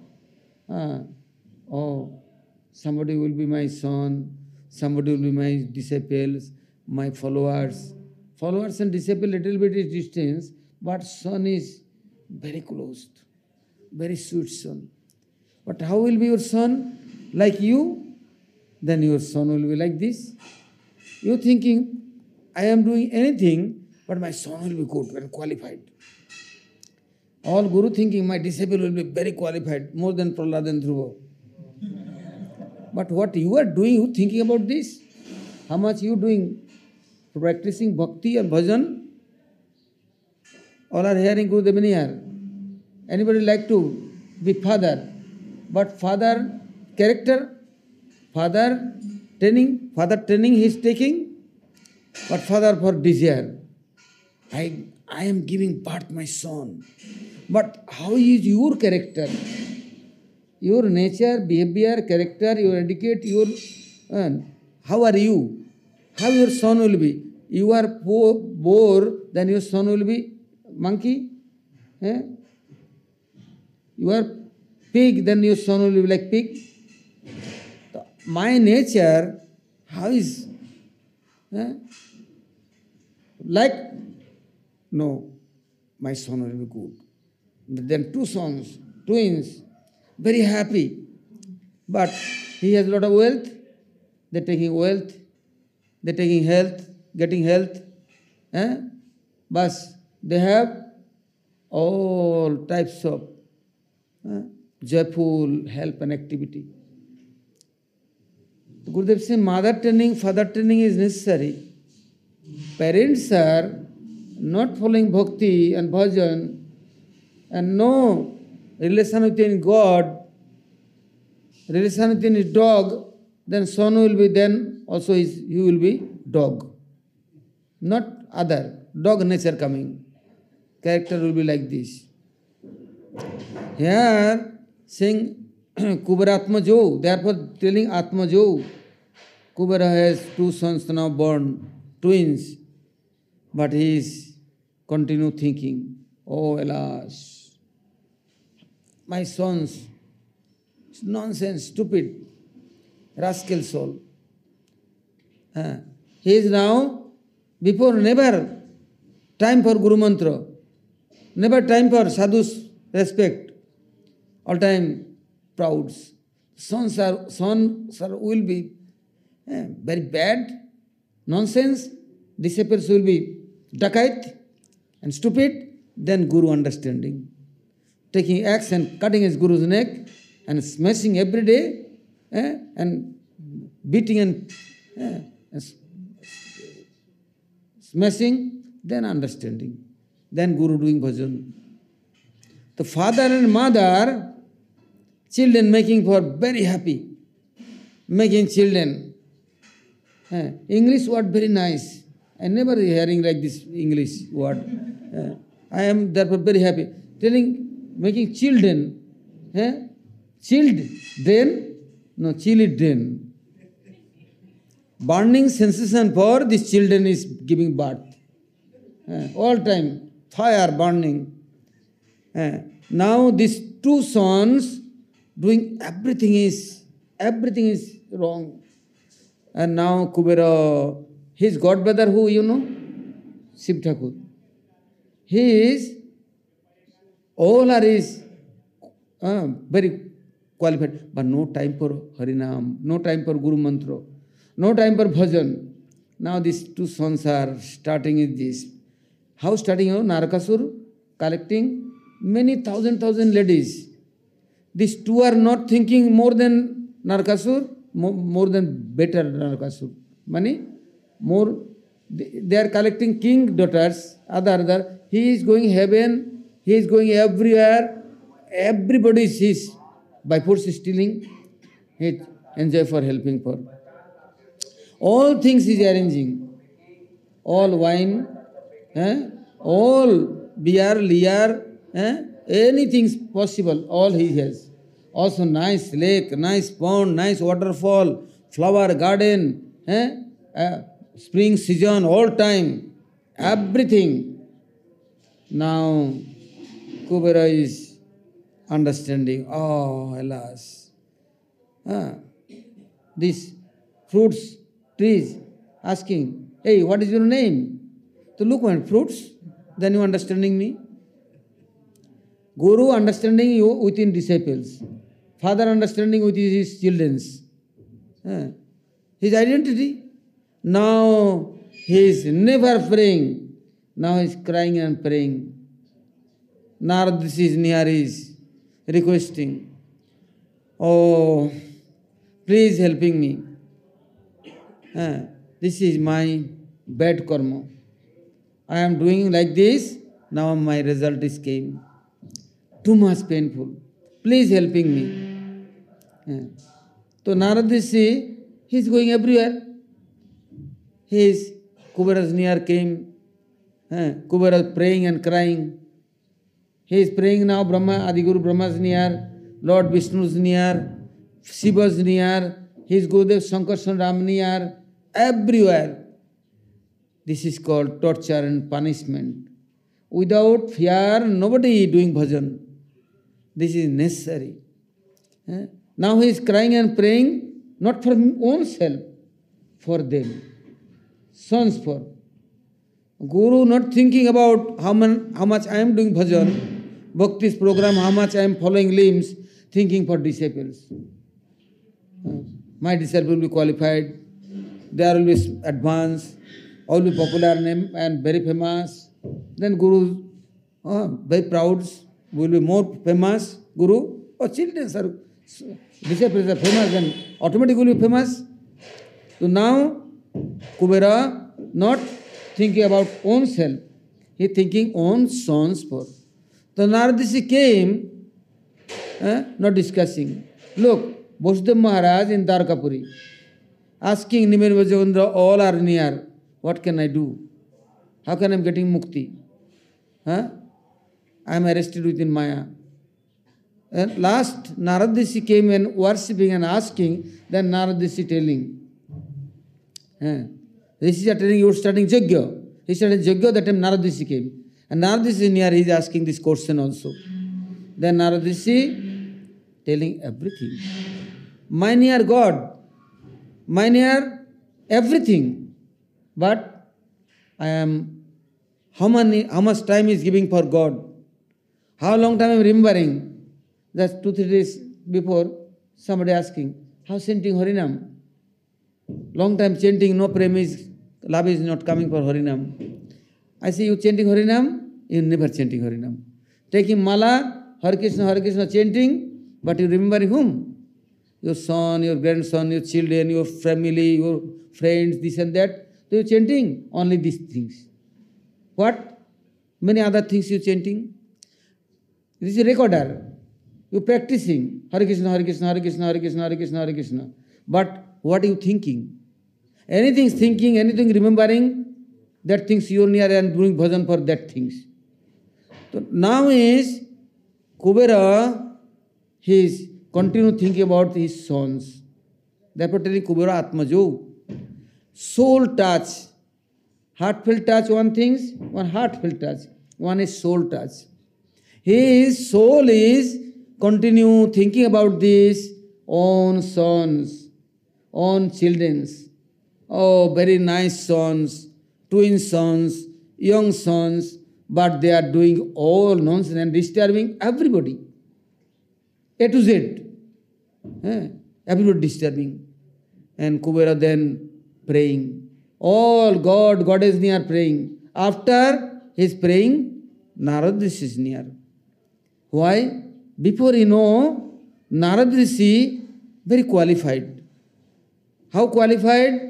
somebody will be my son, somebody will be my disciples, my followers. Followers and disciples little bit is distance, but son is very close. Very sweet son. But how will be your son? Like you? Then your son will be like this. You thinking, I am doing anything, but my son will be good and qualified. All Guru thinking my disciple will be very qualified, more than Prahlad and Dhruva. But what you are doing, you thinking about this? How much you doing? Practicing bhakti or bhajan? All are hearing Guru Dev here. Anybody like to be father? But father character, father training he is taking, but father for desire. I am giving birth my son. But how is your character? Your nature, behavior, character, your educate, your how are you? How your son will be? You are boar, then your son will be monkey. Eh? You are pig, then your son will be like pig. My nature, how is? Like, no, my son will be good. Then two sons, twins, very happy. But he has a lot of wealth. They're taking wealth. They're taking health, getting health. But they have all types of joyful help and activity. Gurudev says mother training, father training is necessary. Parents are not following bhakti and bhajan and no relation within God, relation within his dog, then son will be then also he will be dog. Not other. Dog nature coming. Character will be like this. Here saying Kubera Atmajo, therefore telling Atmajo, Kubera has two sons now born, twins, but he is continue thinking, oh alas, my sons, nonsense, stupid, rascal soul. He is now, before never time for Guru Mantra, never time for sadhu's respect, all time proud. Sons will be very bad, nonsense, disciples will be dacoit and stupid, then Guru understanding. Taking axe and cutting his Guru's neck and smashing every day and beating and smashing, then understanding. Then Guru doing bhajan. The father and mother, children making for very happy, making children. English word very nice. I never hearing like this English word. I am therefore very happy. Making children. Children? No, children. Burning sensation for these children is giving birth. All time, fire burning. Now these two sons doing everything is wrong. And now Kubera, his godbrother who you know? Shiv Thakur. He is, all are his very qualified, but no time for Harinam, no time for Guru Mantra, no time for bhajan. Now these two sons are starting with this. How starting? Narakasur collecting many thousand ladies. These two are not thinking more than Narakasur, more than better Narakasur. Money, more. They are collecting king daughters, other. He is going heaven, he is going everywhere. Everybody is his. By force stealing, he enjoy for helping for. All things he is arranging. All wine, all beer, liar, anything possible, all he has. Also nice lake, nice pond, nice waterfall, flower garden, spring season, all time, everything. Now, Kubera is understanding, oh, alas. These fruits, trees, asking, hey, what is your name? So look, man, fruits, then you understanding me. Guru understanding you within disciples. Father understanding with his children's. His identity. Now he is never praying. Now he is crying and praying. Narad Rishi is near, is requesting, oh, please helping me. This is my bad karma. I am doing like this, now my result is came. Too much painful. Please helping me. So Narad Rishi, he is going everywhere. His Kubera's near came. Kubera praying and crying. He is praying now, Brahma, Adiguru Brahma's near, Lord Vishnu's near, Shiva's near, his Gurudev Sankarshan Ram near, everywhere. This is called torture and punishment. Without fear, nobody is doing bhajan. This is necessary. Now he is crying and praying, not for own self, for them. Sons for. Guru not thinking about how much I am doing bhajan, Bhakti's program, how much I am following limbs, thinking for disciples. My disciple will be qualified, they will be advanced, all will be popular and very famous. Then Guru, very proud, will be more famous. Guru, children are, disciples are famous, then automatically will be famous. So now, Kubera not thinking about own self, he thinking own sons for. So Narad Rishi came, not discussing. Look, Vasudeva Maharaj in Dwarkapuri, asking Nimir Vajayendra, all are near. What can I do? How can I am getting mukti? I am arrested within Maya. And last, Narad Rishi came and worshipping and asking, then Narad Rishi telling. Rishis are telling, you are starting Yajna. He started Yajna, that time Narad Rishi came. And Narad Rishi near, he is asking this question also. Then Narad Rishi telling everything. My near God, my near everything. But I am, how much time is giving for God? How long time I am remembering? Just 2-3 days before, somebody asking, how chanting Harinam? Long time chanting, no prem is, love is not coming for Harinam. I say, you chanting Harinam? You never chanting Harinam. Taking mala, Hare Krishna chanting, but you remembering whom? Your son, your grandson, your children, your family, your friends, this and that. So you chanting only these things. What? Many other things you chanting. This is a recorder. You practicing Hare Krishna, Hare Krishna, Hare Krishna, Hare Krishna, Hare Krishna, Hare Krishna. But what are you thinking? Anything thinking, anything remembering, that things you are near and doing bhajan for that things. So now is Kubera, he is continue thinking about his sons. Therefore telling Kubera Atmajo. Soul touch. Heartfelt touch, one thing, one heartfelt touch. One is soul touch. His soul is continue thinking about this own sons, own children's. Oh, very nice sons, twin sons, young sons, but they are doing all nonsense and disturbing everybody. A to Z. Everybody disturbing. And Kubera then praying. All God is near praying. After his praying, Narad Rishi is near. Why? Before Narad Rishi very qualified. How qualified?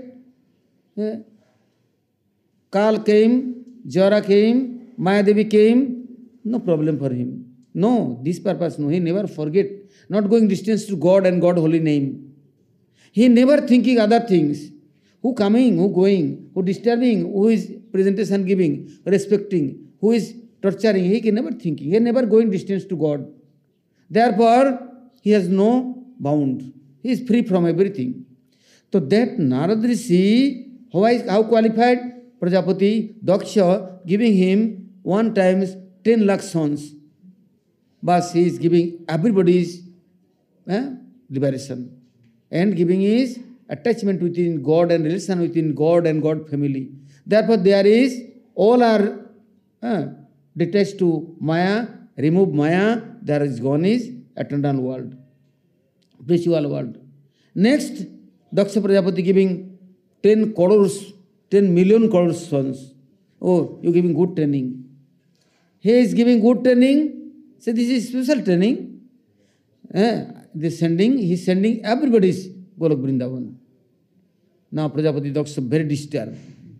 Kal came, Jara came, Mayadevi came, no problem for him. No, this purpose, no, he never forget. Not going distance to God and God holy name. He never thinking other things. Who coming, who going, who disturbing, who is presentation giving, respecting, who is torturing, he can never thinking. He never going distance to God. Therefore, he has no bound. He is free from everything. So that Narad Rishi, how qualified? Prajapati, Daksha, giving him 1 times 10 lakh sons. But he is giving everybody's liberation. And giving his attachment within God and relation within God and God family. Therefore, there is, all are detached to Maya, remove Maya, there is gone is eternal world, spiritual world. Next, Daksha Prajapati giving 10 million crores sons. Oh, you're giving good training. He is giving good training. Say, this is special training. He's sending everybody's Golok Vrindavan. Now Prajapati Daksha very disturbed.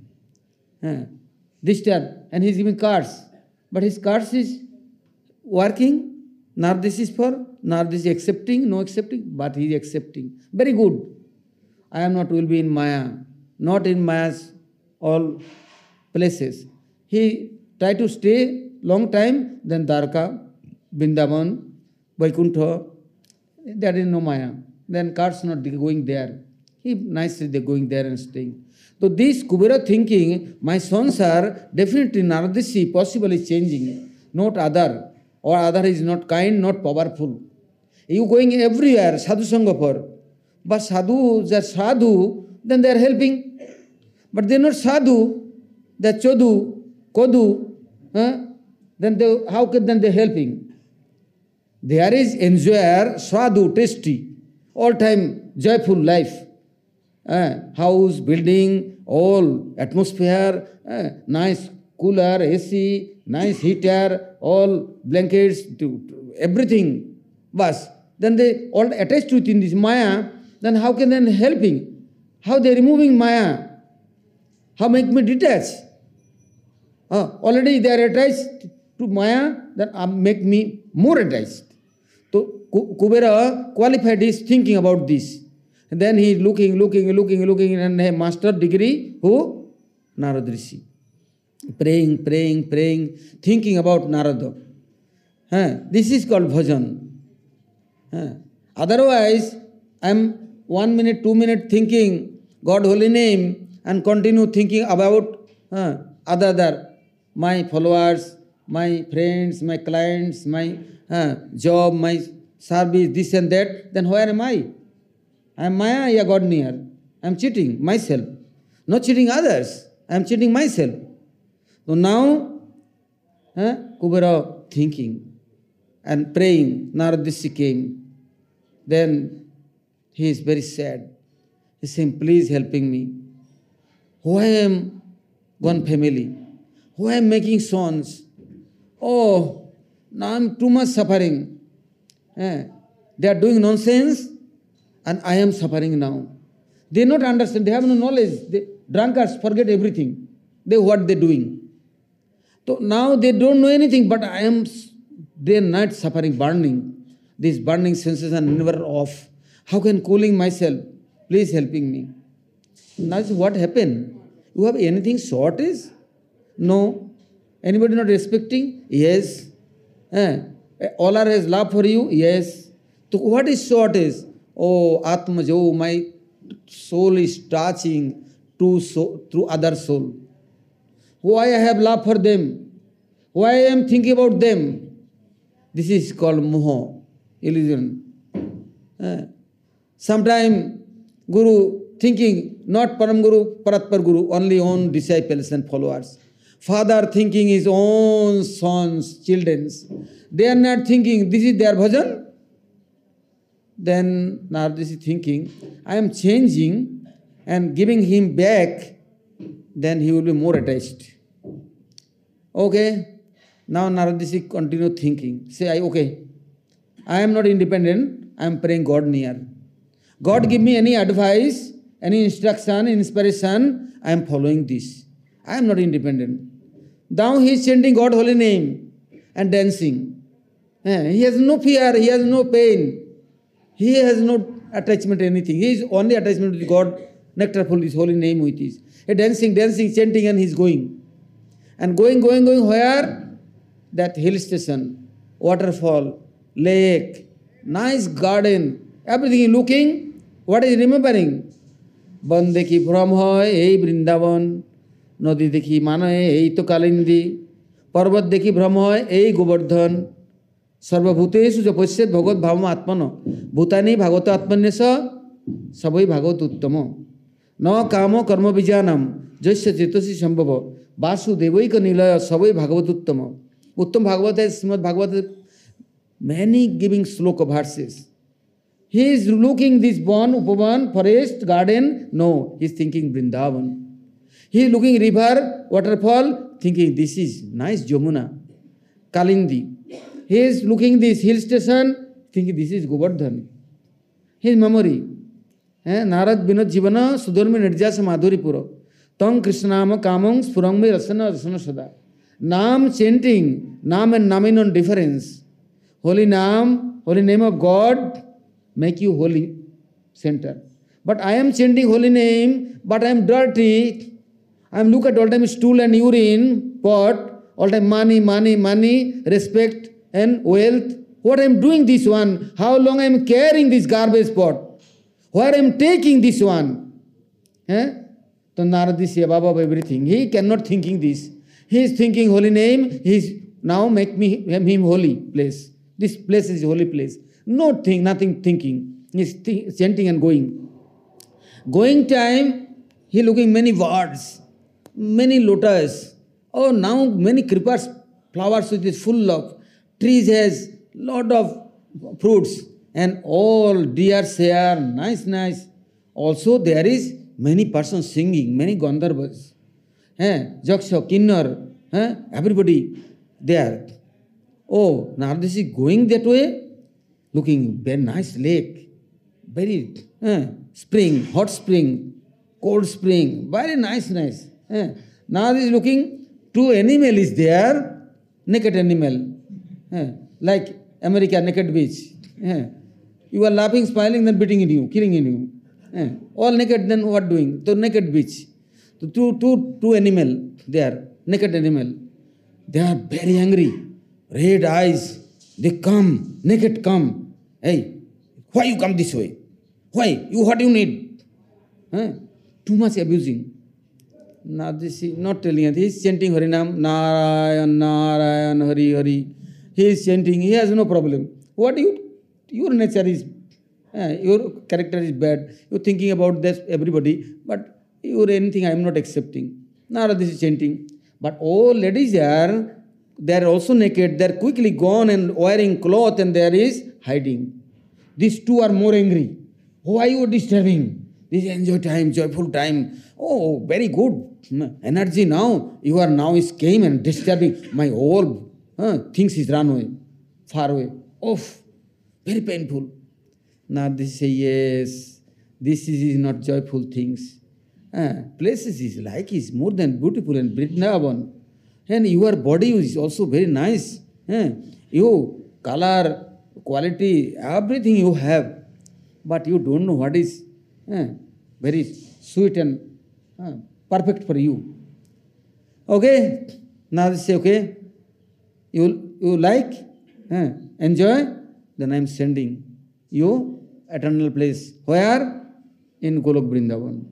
And he's giving cards. But his cards is working. Not this is for, not this is accepting, no accepting, but he is accepting. Very good. I am not will be in Maya, not in Maya's all places. He tried to stay long time, then Dwarka, Vrindavan, Vaikuntha, there is no Maya. Then cards not going there. He nicely they going there and staying. So this Kubera thinking, my sons are definitely Naradishi, possibly changing, not other. Or other is not kind, not powerful. You going everywhere, sadhu sangha for. But sadhu, they are sadhu, then they are helping. But they are not sadhu, they are chodu, kodu. Then how can then they helping? There is enjoyer, sadhu, tasty, all time joyful life. House, building, all atmosphere, nice cooler, AC, nice heater, all blankets, everything. But then they all attached to it in this Maya, then how can they helping? How they removing Maya? How make me detach? Already they are attached to Maya, then make me more attached. So Kubera qualified his thinking about this. And then he looking, and a master degree, who? Narad Rishi. Praying, thinking about Narada. This is called bhajan. Otherwise, I am 1 minute, 2 minutes thinking God holy name and continue thinking about other, my followers, my friends, my clients, my job, my service, this and that. Then where am I? I am Maya, yeah, God near. I am cheating myself. Not cheating others. I am cheating myself. So now, Kubera thinking and praying, Narad Rishi came. Then he is very sad. He is saying, please helping me. Who I am one family. Who I am making sons. Oh, now I am too much suffering. They are doing nonsense and I am suffering now. They not understand, they have no knowledge. The drunkards forget everything. What they doing. So now they don't know anything, but I am day and night suffering, burning. These burning sensation never off. How can cooling myself? Please helping me. Now what happened? You have anything shortage? No. Anybody not respecting? Yes. All has love for you? Yes. So what is shortage? Oh, Atma Jo, my soul is touching to other soul. Why I have love for them? Why I am thinking about them? This is called moha, illusion. Sometime Guru thinking, not Param Guru, Paratpar Guru, only own disciples and followers. Father thinking his own sons, children's. They are not thinking, this is their bhajan. Then Narad is thinking, I am changing and giving him back, then he will be more attached. Okay, now Narad Rishi continue thinking. Say, okay, I am not independent, I am praying God near. God give me any advice, any instruction, inspiration, I am following this. I am not independent. Now he is chanting God holy name and dancing. He has no fear, he has no pain. He has no attachment to anything. He is only attachment to God, nectarful, his holy name with his. He dancing, chanting, and he is going. And going where? That hill station, waterfall, lake, nice garden, everything looking. What is remembering? Ban dekhi bhram hoy, ei Vrindavan. Nodi dekhi mano ei to Kalindi. Parvat dekhi bhram hoy, ei Govardhan. Sarvabhutesu japashyat bhagavad bhavam atmano. Bhutani bhagavata atmanyasa sabai bhagavat uttamo. Na kamo karma vijanam jasya chetasi sambhava. Vasudevaika nilaya sabai bhagavat uttamo. Uttam Bhagavata is Srimad Bhagavata, many giving sloka verses. He is looking this Ban, Upavan, forest, garden. No, he is thinking Vrindavan. He is looking river, waterfall, thinking this is nice Jamuna, Kalindi. He is looking this hill station, thinking this is Govardhan. His memory. Narad Binod Jivana, Sudharmi Nirjasa Madhuri Puro. Tang Krishnama Kamang Spurangmi Rasana Rasana Sada. Nam chanting, Nam and Namin on difference. Holy Nam, holy name of God, make you holy center. But I am chanting holy name, but I am dirty. I am look at all time stool and urine, pot, all time money, money, money, respect and wealth. What I am doing this one? How long I am carrying this garbage pot? Where I am taking this one? So Narad is above everything. He cannot thinking this. He is thinking holy name. He is now make him holy place. This place is holy place. Nothing thinking. He is chanting and going. Going time, he looking many words, many lotus. Oh, now many creepers, flowers which is full of. Trees has lot of fruits. And all deers here, nice. Also there is many persons singing, many Gandharvas. Jaksha, Kinnar, everybody there. Oh, Narad is going that way, looking very nice lake, very spring, hot spring, cold spring, very nice. Narad is looking, two animal is there, naked animal, like America naked beach. You are laughing, smiling, then beating in you, killing in you. All naked, then what doing? The naked beach. The two animal there, naked animal. They are very angry. Red eyes. They come, naked come. Hey, why you come this way? Why? What you need? Too much abusing. Now this is not telling us. He is chanting Harinam, Narayan, Narayan, Hari, Hari. He is chanting. He has no problem. What your nature is, your character is bad. You are thinking about this everybody, but you anything I am not accepting. Narad is chanting. But all ladies are, they are also naked. They are quickly gone and wearing cloth, and there is hiding. These two are more angry. Why you are disturbing? This is enjoy time, joyful time. Oh, very good. Energy now. You are now is came and disturbing my whole things is run away, far away. Off. Very painful. Now this say yes, this is not joyful things. Places is like is more than beautiful and Vrindavan. And your body is also very nice. You color, quality, everything you have. But you don't know what is very sweet and perfect for you. Okay? Now they say, okay, you like, enjoy, then I am sending you eternal place. Where? In Golok Vrindavan.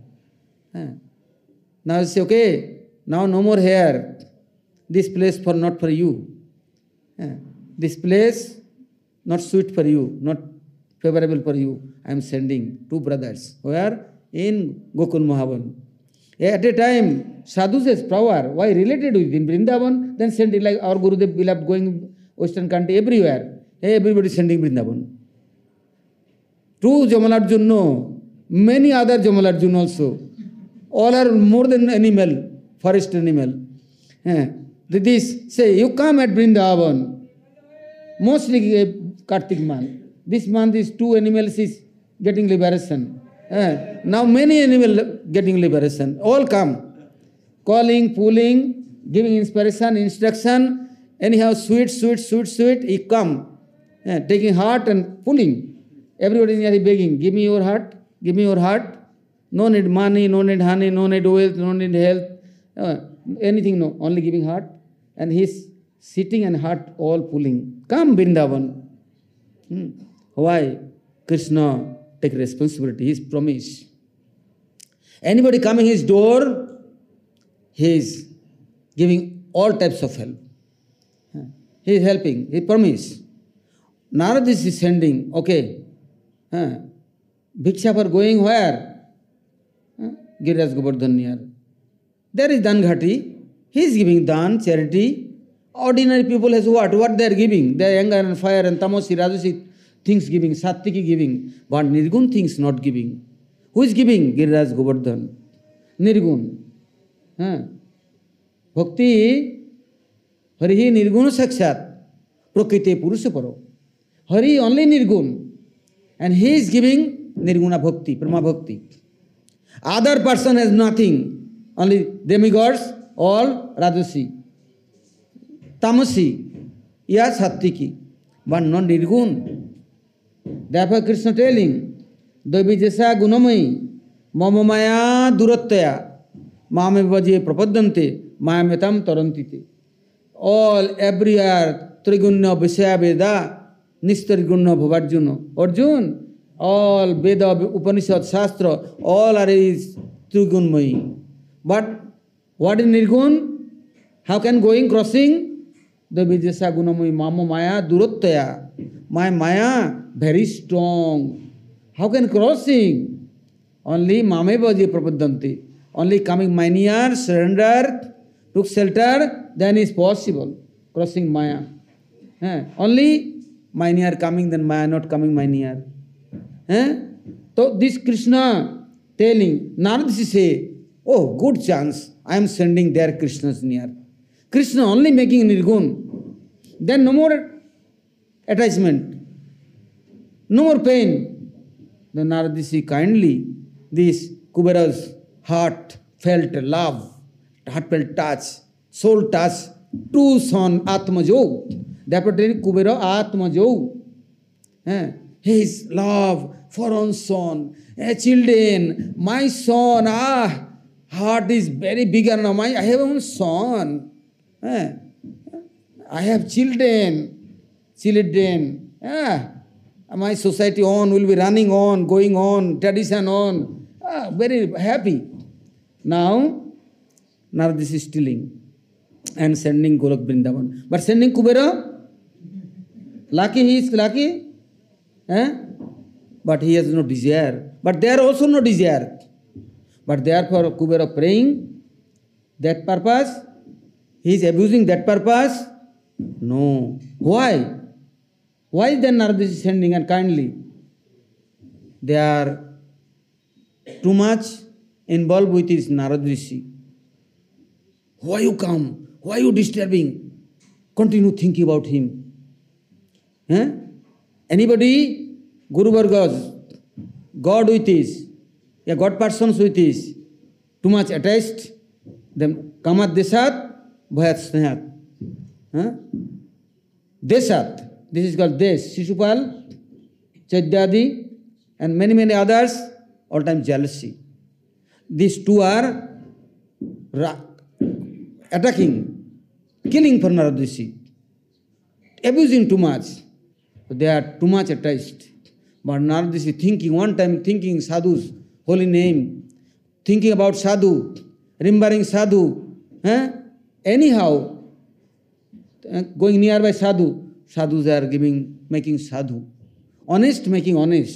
Now they say, okay, now no more here. This place not for you. This place not sweet for you, not favorable for you. I am sending two brothers. Where? In Gokul Mahavan. At a time, sadhus has power. Why related with in Vrindavan? Then send it like our Gurudev beloved going Western country everywhere. Everybody sending Vrindavan. Two Jamalarjun, no. Many other Jamalarjun also. All are more than animal, forest animal. This say, you come at Vrindavan. Mostly Kartik month. This month is two animals is getting liberation. Now many animals getting liberation. All come. Calling, pulling, giving inspiration, instruction. Anyhow, sweet. He come. Taking heart and pulling. Everybody is begging, give me your heart. Give me your heart. No need money, no need honey, no need wealth, no need health. Anything no. Only giving heart. And he's sitting and heart all pulling. Come Vrindavan. Why? Krishna take responsibility, his promise. Anybody coming his door, he is giving all types of help. He is helping, he promise. Narad is sending, okay. Bhiksha for going where? Giriraj Govardhan near. There is Danghati. He is giving dan, charity. Ordinary people has what? What they are giving? They are anger and fire and tamasi, rajasi things giving, sattiki giving. But nirgun things not giving. Who is giving? Giriraj Govardhan. Nirgun. भक्ति हरि निर्गुण साक्षात प्रकृति पुरुष परो Hari only निर्गुण and he is giving nirguna bhakti prama bhakti other person has nothing only demigods all rajasi tamasi ya sattiki but not nirgun therefore Krishna telling devi jesa gunamai mama maya durattaya mame vaje prapaddante mayametam tarantite all everywhere trigunya visaya veda nistarigunya bhavarjuna Arjun all Veda Upanishad Shastra all are is trigunmai but what is nirgun how can going crossing the vijasa gunamai mama maya durattaya my maya very strong how can crossing only mame vaje prapaddante only coming maniar surrender took shelter then is possible crossing maya only maniar coming then maya not coming maniar so this Krishna telling Narad say oh good chance I am sending their Krishnas near Krishna only making nirgun then no more attachment no more pain then Narad kindly this Kubera's heart felt love heartfelt touch soul touch true son Atma Jog therefore telling Kubera Atma Jog his love for own son children my son heart is very bigger now I have own son I have children my society on will be running on going on tradition on very happy now Narad is stealing and sending Golok Vrindavan but sending Kubera lucky he is lucky but he has no desire but there also no desire but therefore Kubera praying that purpose he is abusing that purpose no why then Narad is sending and kindly they are too much involved with his Narad Rishi why you come why you disturbing continue thinking about him anybody Guru Vargas, God with his, God persons with his, too much attached, then kamat desat, bhayat snehat. Desat, this is called Des, Shishupal, Chadyadi, and many others, all time jealousy. These two are attacking, killing for Narad Rishi, abusing too much. They are too much attached. But Narad is thinking, one time thinking sadhu's holy name, thinking about sadhu, remembering sadhu, anyhow, going nearby sadhu, sadhus are making sadhu, honest making honest.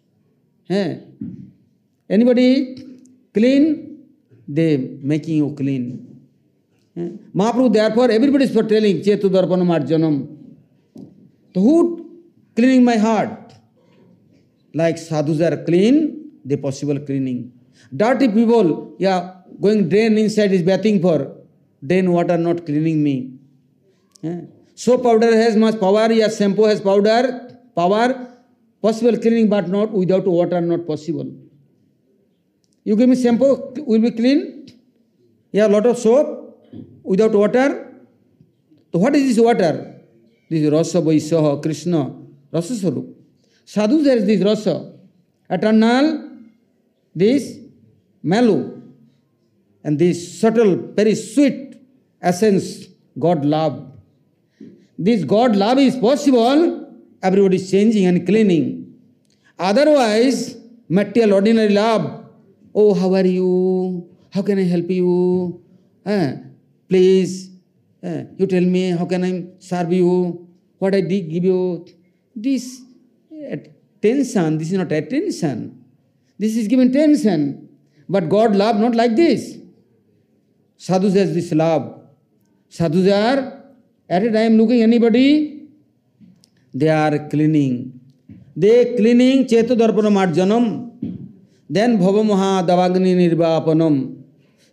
Anybody clean, they making you clean. Mahaprabhu therefore everybody is for telling, Chetu Darpanam Arjanam. So who cleaning my heart? Like sadhus are clean, they possible cleaning. Dirty people, going drain inside is bathing for. Drain water not cleaning me. Soap powder has much power, shampoo has power, possible cleaning but not without water, not possible. You give me shampoo, will be clean? Lot of soap, without water. So what is this water? This is Rasa Vaisaha, Krishna, Rasa Sarup. Sadhu there is this rasa, eternal, this mellow, and this subtle, very sweet essence, God love. This God love is possible, everybody is changing and cleaning. Otherwise, material, ordinary love, oh, how are you? How can I help you? Please, you tell me, how can I serve you? What I did give you? This tension, this is not attention. This is given tension. But God love not like this. Sadhus has this love. Sadhus are, at a time looking anybody, they are cleaning. They cleaning Chetu Darpanam Arjanam. Then Bhava Maha Davagni Nirvapanam.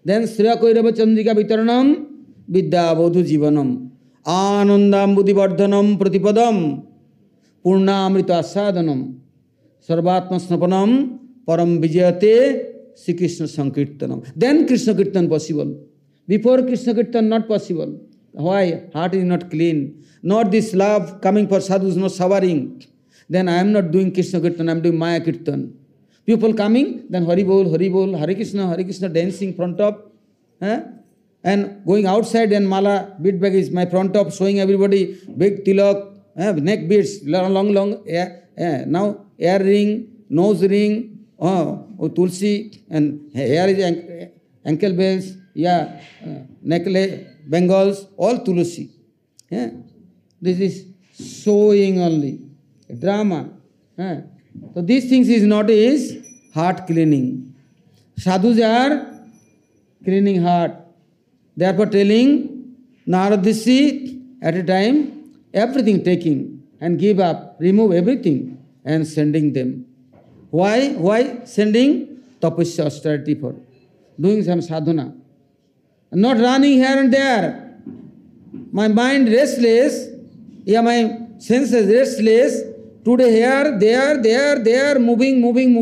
Then Sriya Kairava Chandrika Vitaranam Vidya Bodhu Jivanam Anandam Buddhivardhanam Pratipadam Purnamrita Sadhanam Sarvatma Snapanam Param Vijayate Sri Krishna Sankirtanam. Then Krishna Kirtan possible. Before Krishna Kirtan not possible. Why? Heart is not clean. Not this love coming for sadhus, not showering. Then I am not doing Krishna Kirtan, I am doing Maya Kirtan. People coming, then Hari Bol, Hare Krishna dancing front of. And going outside and mala, bead bag is my front of, showing everybody, big tilak, neck beads, long, now ear ring, nose ring, tulsi, and hair is ankle bells, necklace, bangles, all tulsi. This is showing only, drama. So these things is not is heart cleaning. Sadhus are cleaning heart. Therefore telling Narad Rishi at a time, everything taking and give up, remove everything and sending them. Why sending? Tapasya, austerity for. Doing some sadhana. Not running here and there. My mind restless, my senses restless. Today here, there, moving.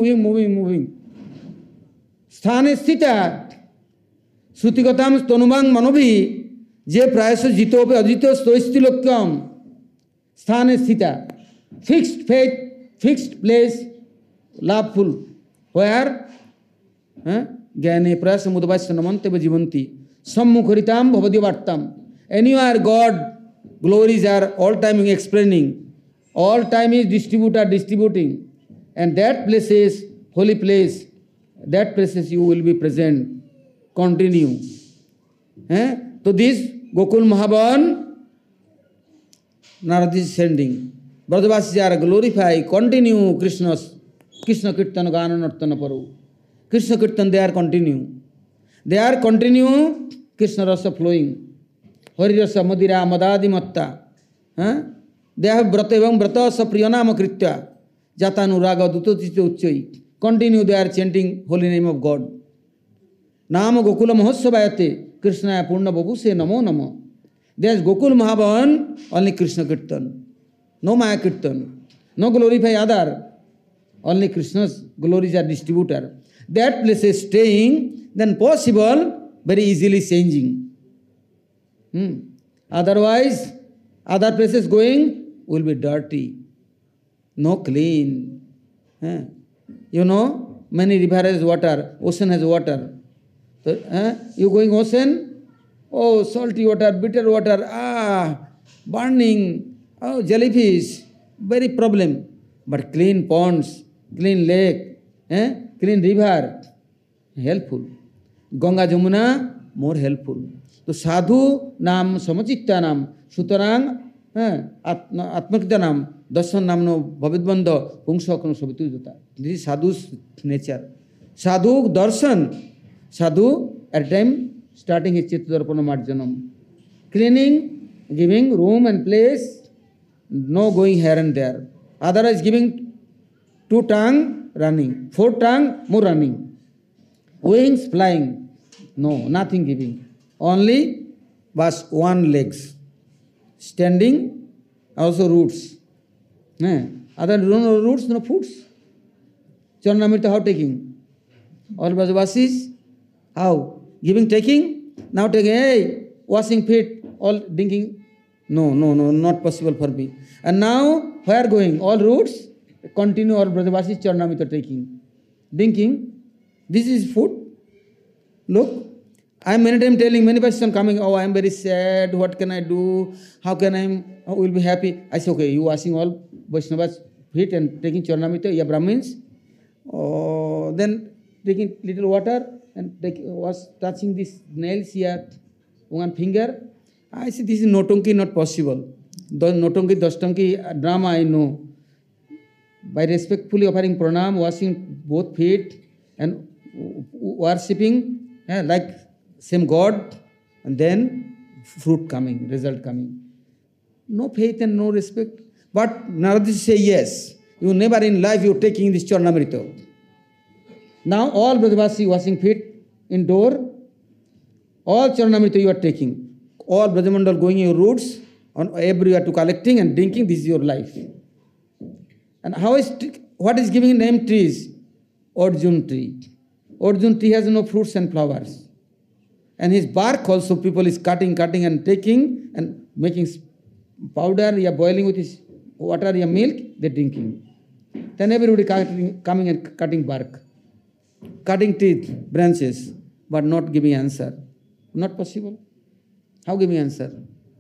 Sthane sthita. Srutigatam stanubang manobi. Je prayasa jitope ajito stoistilokyam. Sthane sthita. Fixed faith, fixed place, loveful. Where? Gyane prayasa mudavasyanamanteva jivanti. Sammukharitam bhavadyavartam. Anywhere God, glories are all time explaining. All time is distributing. And that place is holy place. That places you will be present. Continue. So this Gokul Mahaban, Narad is sending. Brajavasis are glorify, continue Krishna Kirtan Gana Nartana Paru. Krishna Kirtan they are continue. Krishna Rasa flowing. Hari Rasa Madira Madadi Matta. They have Brata Evam Brata Sapriyanama Kritya Jatanuraga Dutotite Uchai. Continue they are chanting holy name of God. Nama Gokula Mahotsavayate Krishna Purna Babu say Namo Namo. There is Gokul Mahaban, only Krishna Kirtan. No Maya Kirtan. No glorify other. Only Krishna's glories are distributor. That place is staying, then possible, very easily changing. Otherwise, other places going will be dirty, no clean. You know, many river has water, ocean has water. So, you going ocean, oh, salty water, bitter water, burning, oh, jellyfish, very problem. But clean ponds, clean lake, clean river, helpful. Ganga Jamuna, more helpful. So sadhu nam samachitta nam sutarang atmakita nam dasan namno bhavidbandha pungsakano sabitu jota. This is sadhu's nature. Sadhu darshan. Sadhu at time starting his chittadarpana marjanam. Cleaning, giving room and place, no going here and there. Otherwise giving 2 tongue running, 4 tongue more running. Wings flying, no, nothing giving. Only was 1 legs. Standing, also roots. Other no roots, no foods. Charnamrita how taking? All Brajavasis, how? Giving, taking? Now taking, hey, washing feet, all drinking. No, not possible for me. And now, where going? All roots, continue all Brajavasis Charnamrita taking. Drinking, this is food. Look. I am many times telling, many persons coming, oh, I am very sad, what can I do? How can I will be happy? I say, okay, you washing all Vaishnavas' feet and taking Charnamrita, you are Brahmins. Then taking little water and was touching these nails here, 1 finger. I say, this is notonki, not possible. Notonki, dastanki drama I know. By respectfully offering pranam, washing both feet and worshipping, like same God, and then fruit coming, result coming. No faith and no respect. But Narad say yes. You never in life you taking this Charnamrita. Now all Brajavasi washing feet indoor, All Charanamrita you are taking. All Brajamandal going your routes, on everywhere to collecting and drinking, this is your life. And what is giving name trees? Arjun tree. Arjun tree has no fruits and flowers. And his bark also people is cutting and taking and making powder, boiling with his water, milk, they're drinking. Then everybody coming and cutting bark, cutting teeth, branches, but not giving answer. Not possible. How giving answer?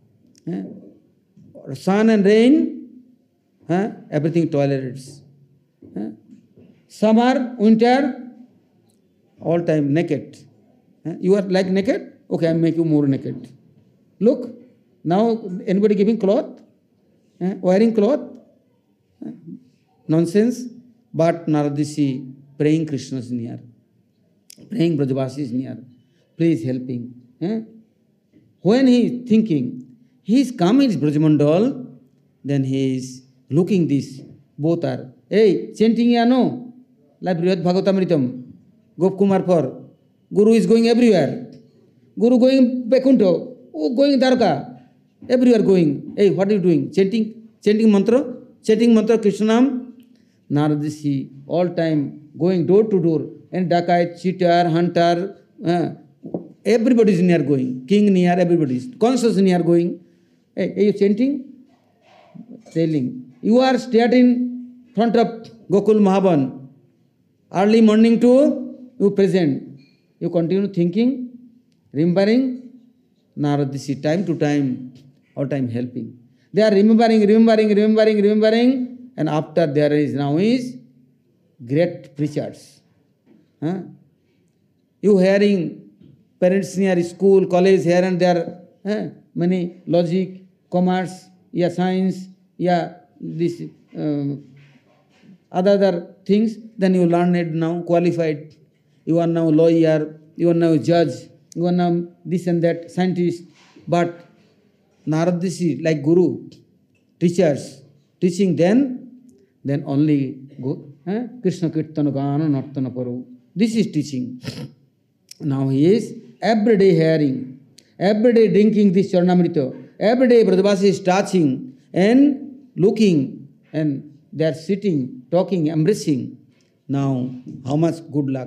Sun and rain, everything tolerates. Summer, winter, all time naked. You are like naked? Okay, I make you more naked. Look, now anybody giving cloth? Wearing cloth? Nonsense. But Naradishi praying Krishna is near. Praying Brajavasi is near. Please helping. When he is thinking, he is coming to Brajamandal, then he is looking this. Both are, hey, chanting yano, like Brihad Bhagavatamritam, Gop Kumar for. Guru is going everywhere. Guru going Bekunto, going Dwarka, everywhere going. Hey, what are you doing? Chanting mantra, Krishnam. Naradishi, all time going door to door. And Dakai, cheater, hunter, everybody is near going. King near, everybody is. Conscious near going. Hey, are you chanting? Telling. You are stayed in front of Gokul Mahaban. Early morning to you present. You continue thinking, remembering. Naradishi, time to time, all time helping. They are remembering. And after there is now is great preachers. You hearing parents near school, college, here and there, many logic, commerce, science, this other things, then you learn it now, qualified. You are now lawyer, you are now judge, you are now this and that, scientist. But Naradishi, like Guru, teachers, teaching then only go, Krishna Kirtana Gana Nartana Paru. This is teaching. Now he is every day hearing, every day drinking this Charanamrita, every day Brajavasi is touching and looking, and they are sitting, talking, embracing. Now, how much good luck.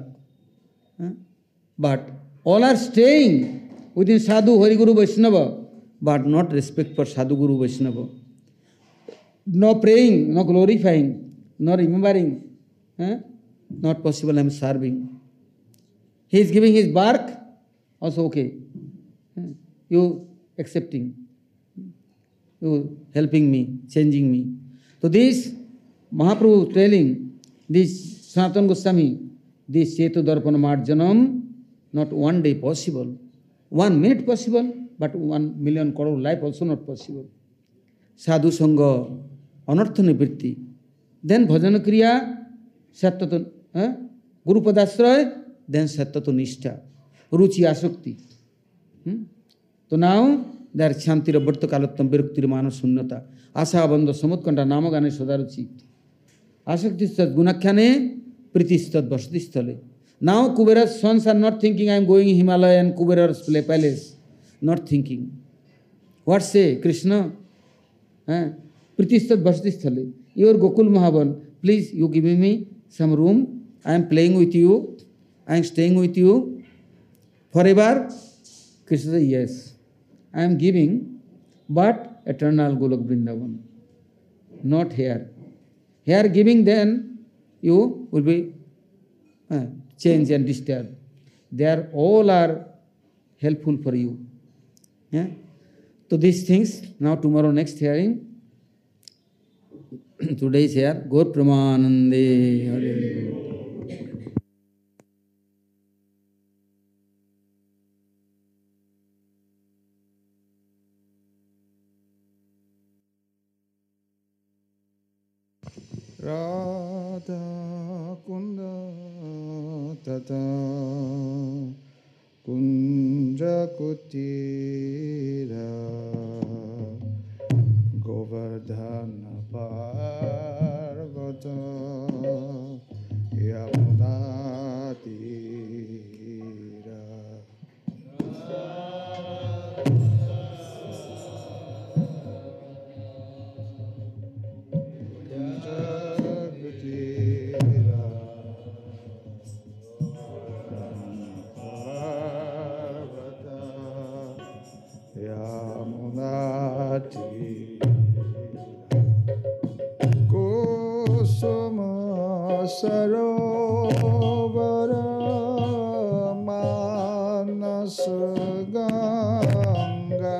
But all are staying within Sadhu, Hari Guru, Vaishnava, but not respect for Sadhu Guru, Vaishnava. No praying, no glorifying, no remembering. Not possible, I am serving. He is giving his bark, also okay. You accepting. You helping me, changing me. So this Mahaprabhu telling, this Sanatana Goswami, this Chetu Darpana Marjanam, not one day possible. 1 minute possible, but 1 million crore life also not possible. Sadhu Sangha, Anartha Nivritti. Then Bhajana Kriya, Sattata, Guru Padasraya, then Sattata Nishtha, Ruchi Asukti. So now, there is Shantira Bhatta Kalattam Viruktiri Mana Sunnata, Asa Bandha Samutkanta Namagane Sadaruchi. Asaktistat Gunakhyane, Pritistat Bhastistale. Now Kubera's sons are not thinking, I am going Himalaya and Kubera's palace. Not thinking. What say, Krishna? Pritistat Bhastistale. You are Gokul Mahaban. Please, you give me some room. I am playing with you. I am staying with you. Forever? Krishna says, yes. I am giving, but eternal Golok Vrindavan. Not here. Here giving, then you will be changed and disturbed. There all are helpful for you. So these things, now tomorrow next hearing. Today is here, Gaur Pramanande. Hare.
Radha Kunda Tata Kunja Kutira Govardhana Parvata Yamunatira सरोवर मानस गंगा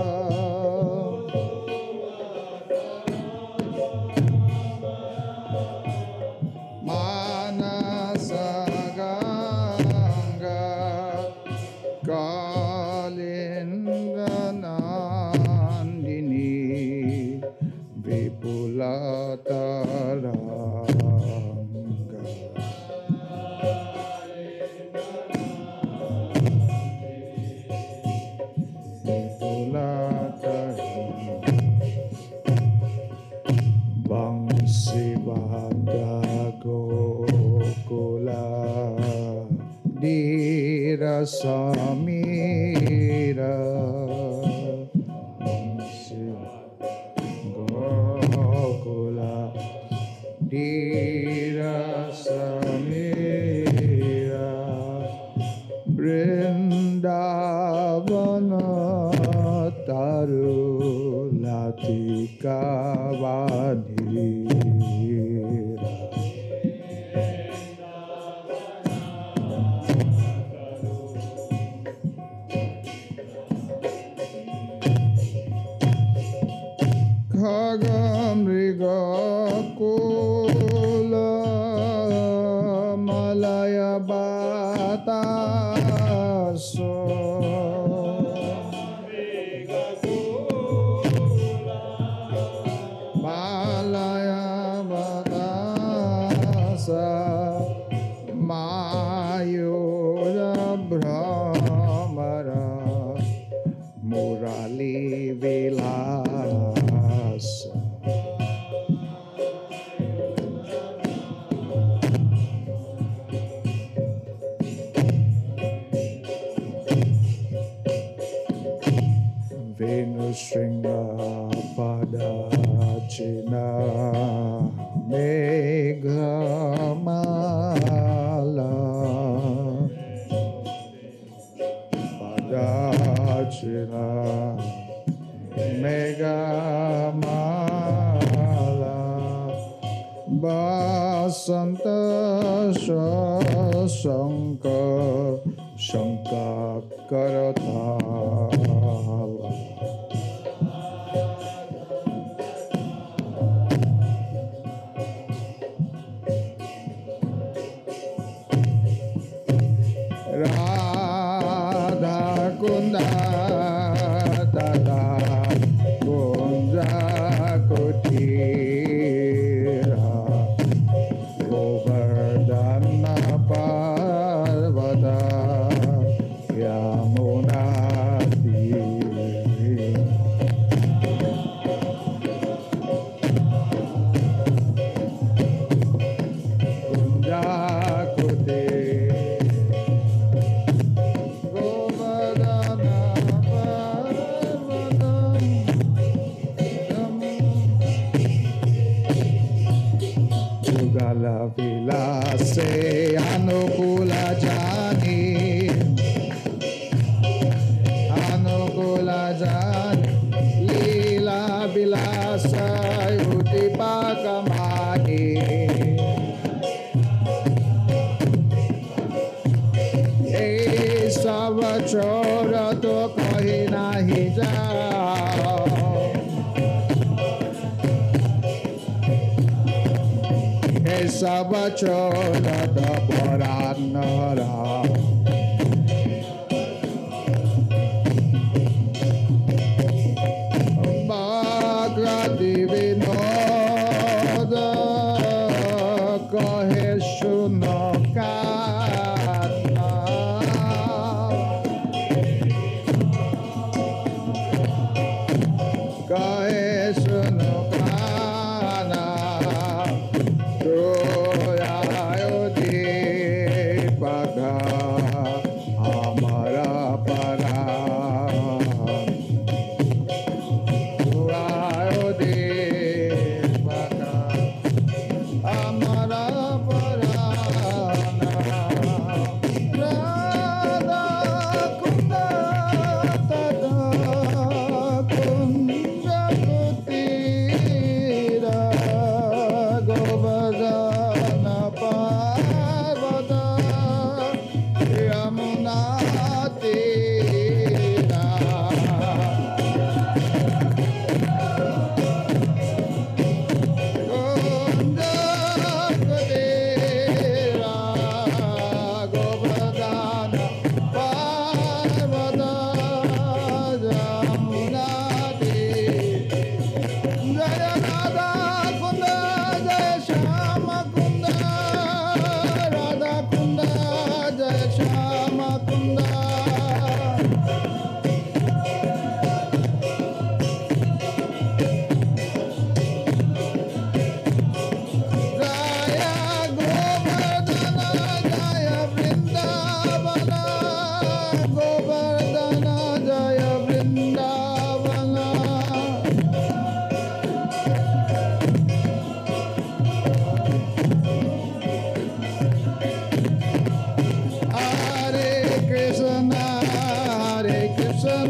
मानस गंगा कालिंद नंदिनी विपुला तरंगा विपुला तरंगा बंसीवाद्य गोकुला धीरा समीरा गोकुला धीरा समीरा वृंदावन तारु लातिका वाधीरा खग मृग कुल Malay बतासो Malay बतास मायूर भ्रमर मुरली विलास Venusringa Padachina Meghamala Padachina Meghamala Basanta Shankar Shankar Karatala Radha Kunda Dada Kunda Kutira Govardhana Parvata Yamuna Kunda Gala vilase anukula jani lila vilasa utipakamani e savachora to kahi nahi jao Sabachola da Paranara Bhagrati Vinoda Kahe Shunokana Kahe Shunokana Paga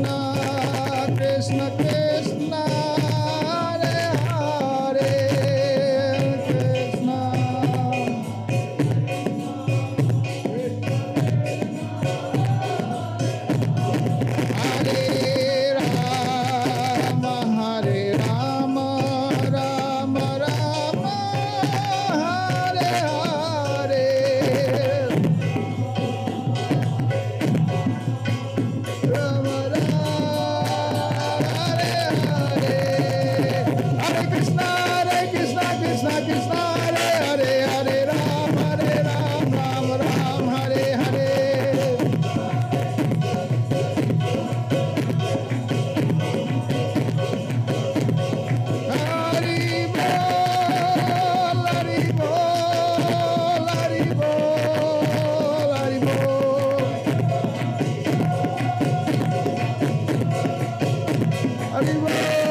Krishna Krishna Hare Hare Krishna Hare Rama Hare Rama Rama Rama Hare Hare Rama Rama Hare Hare Hare Krishna Krishna Krishna Hare Hare Hare Ram Ram Ram Hare Hare Hari Bol Hari Bol Hari Bol Hari Bol Hari Bol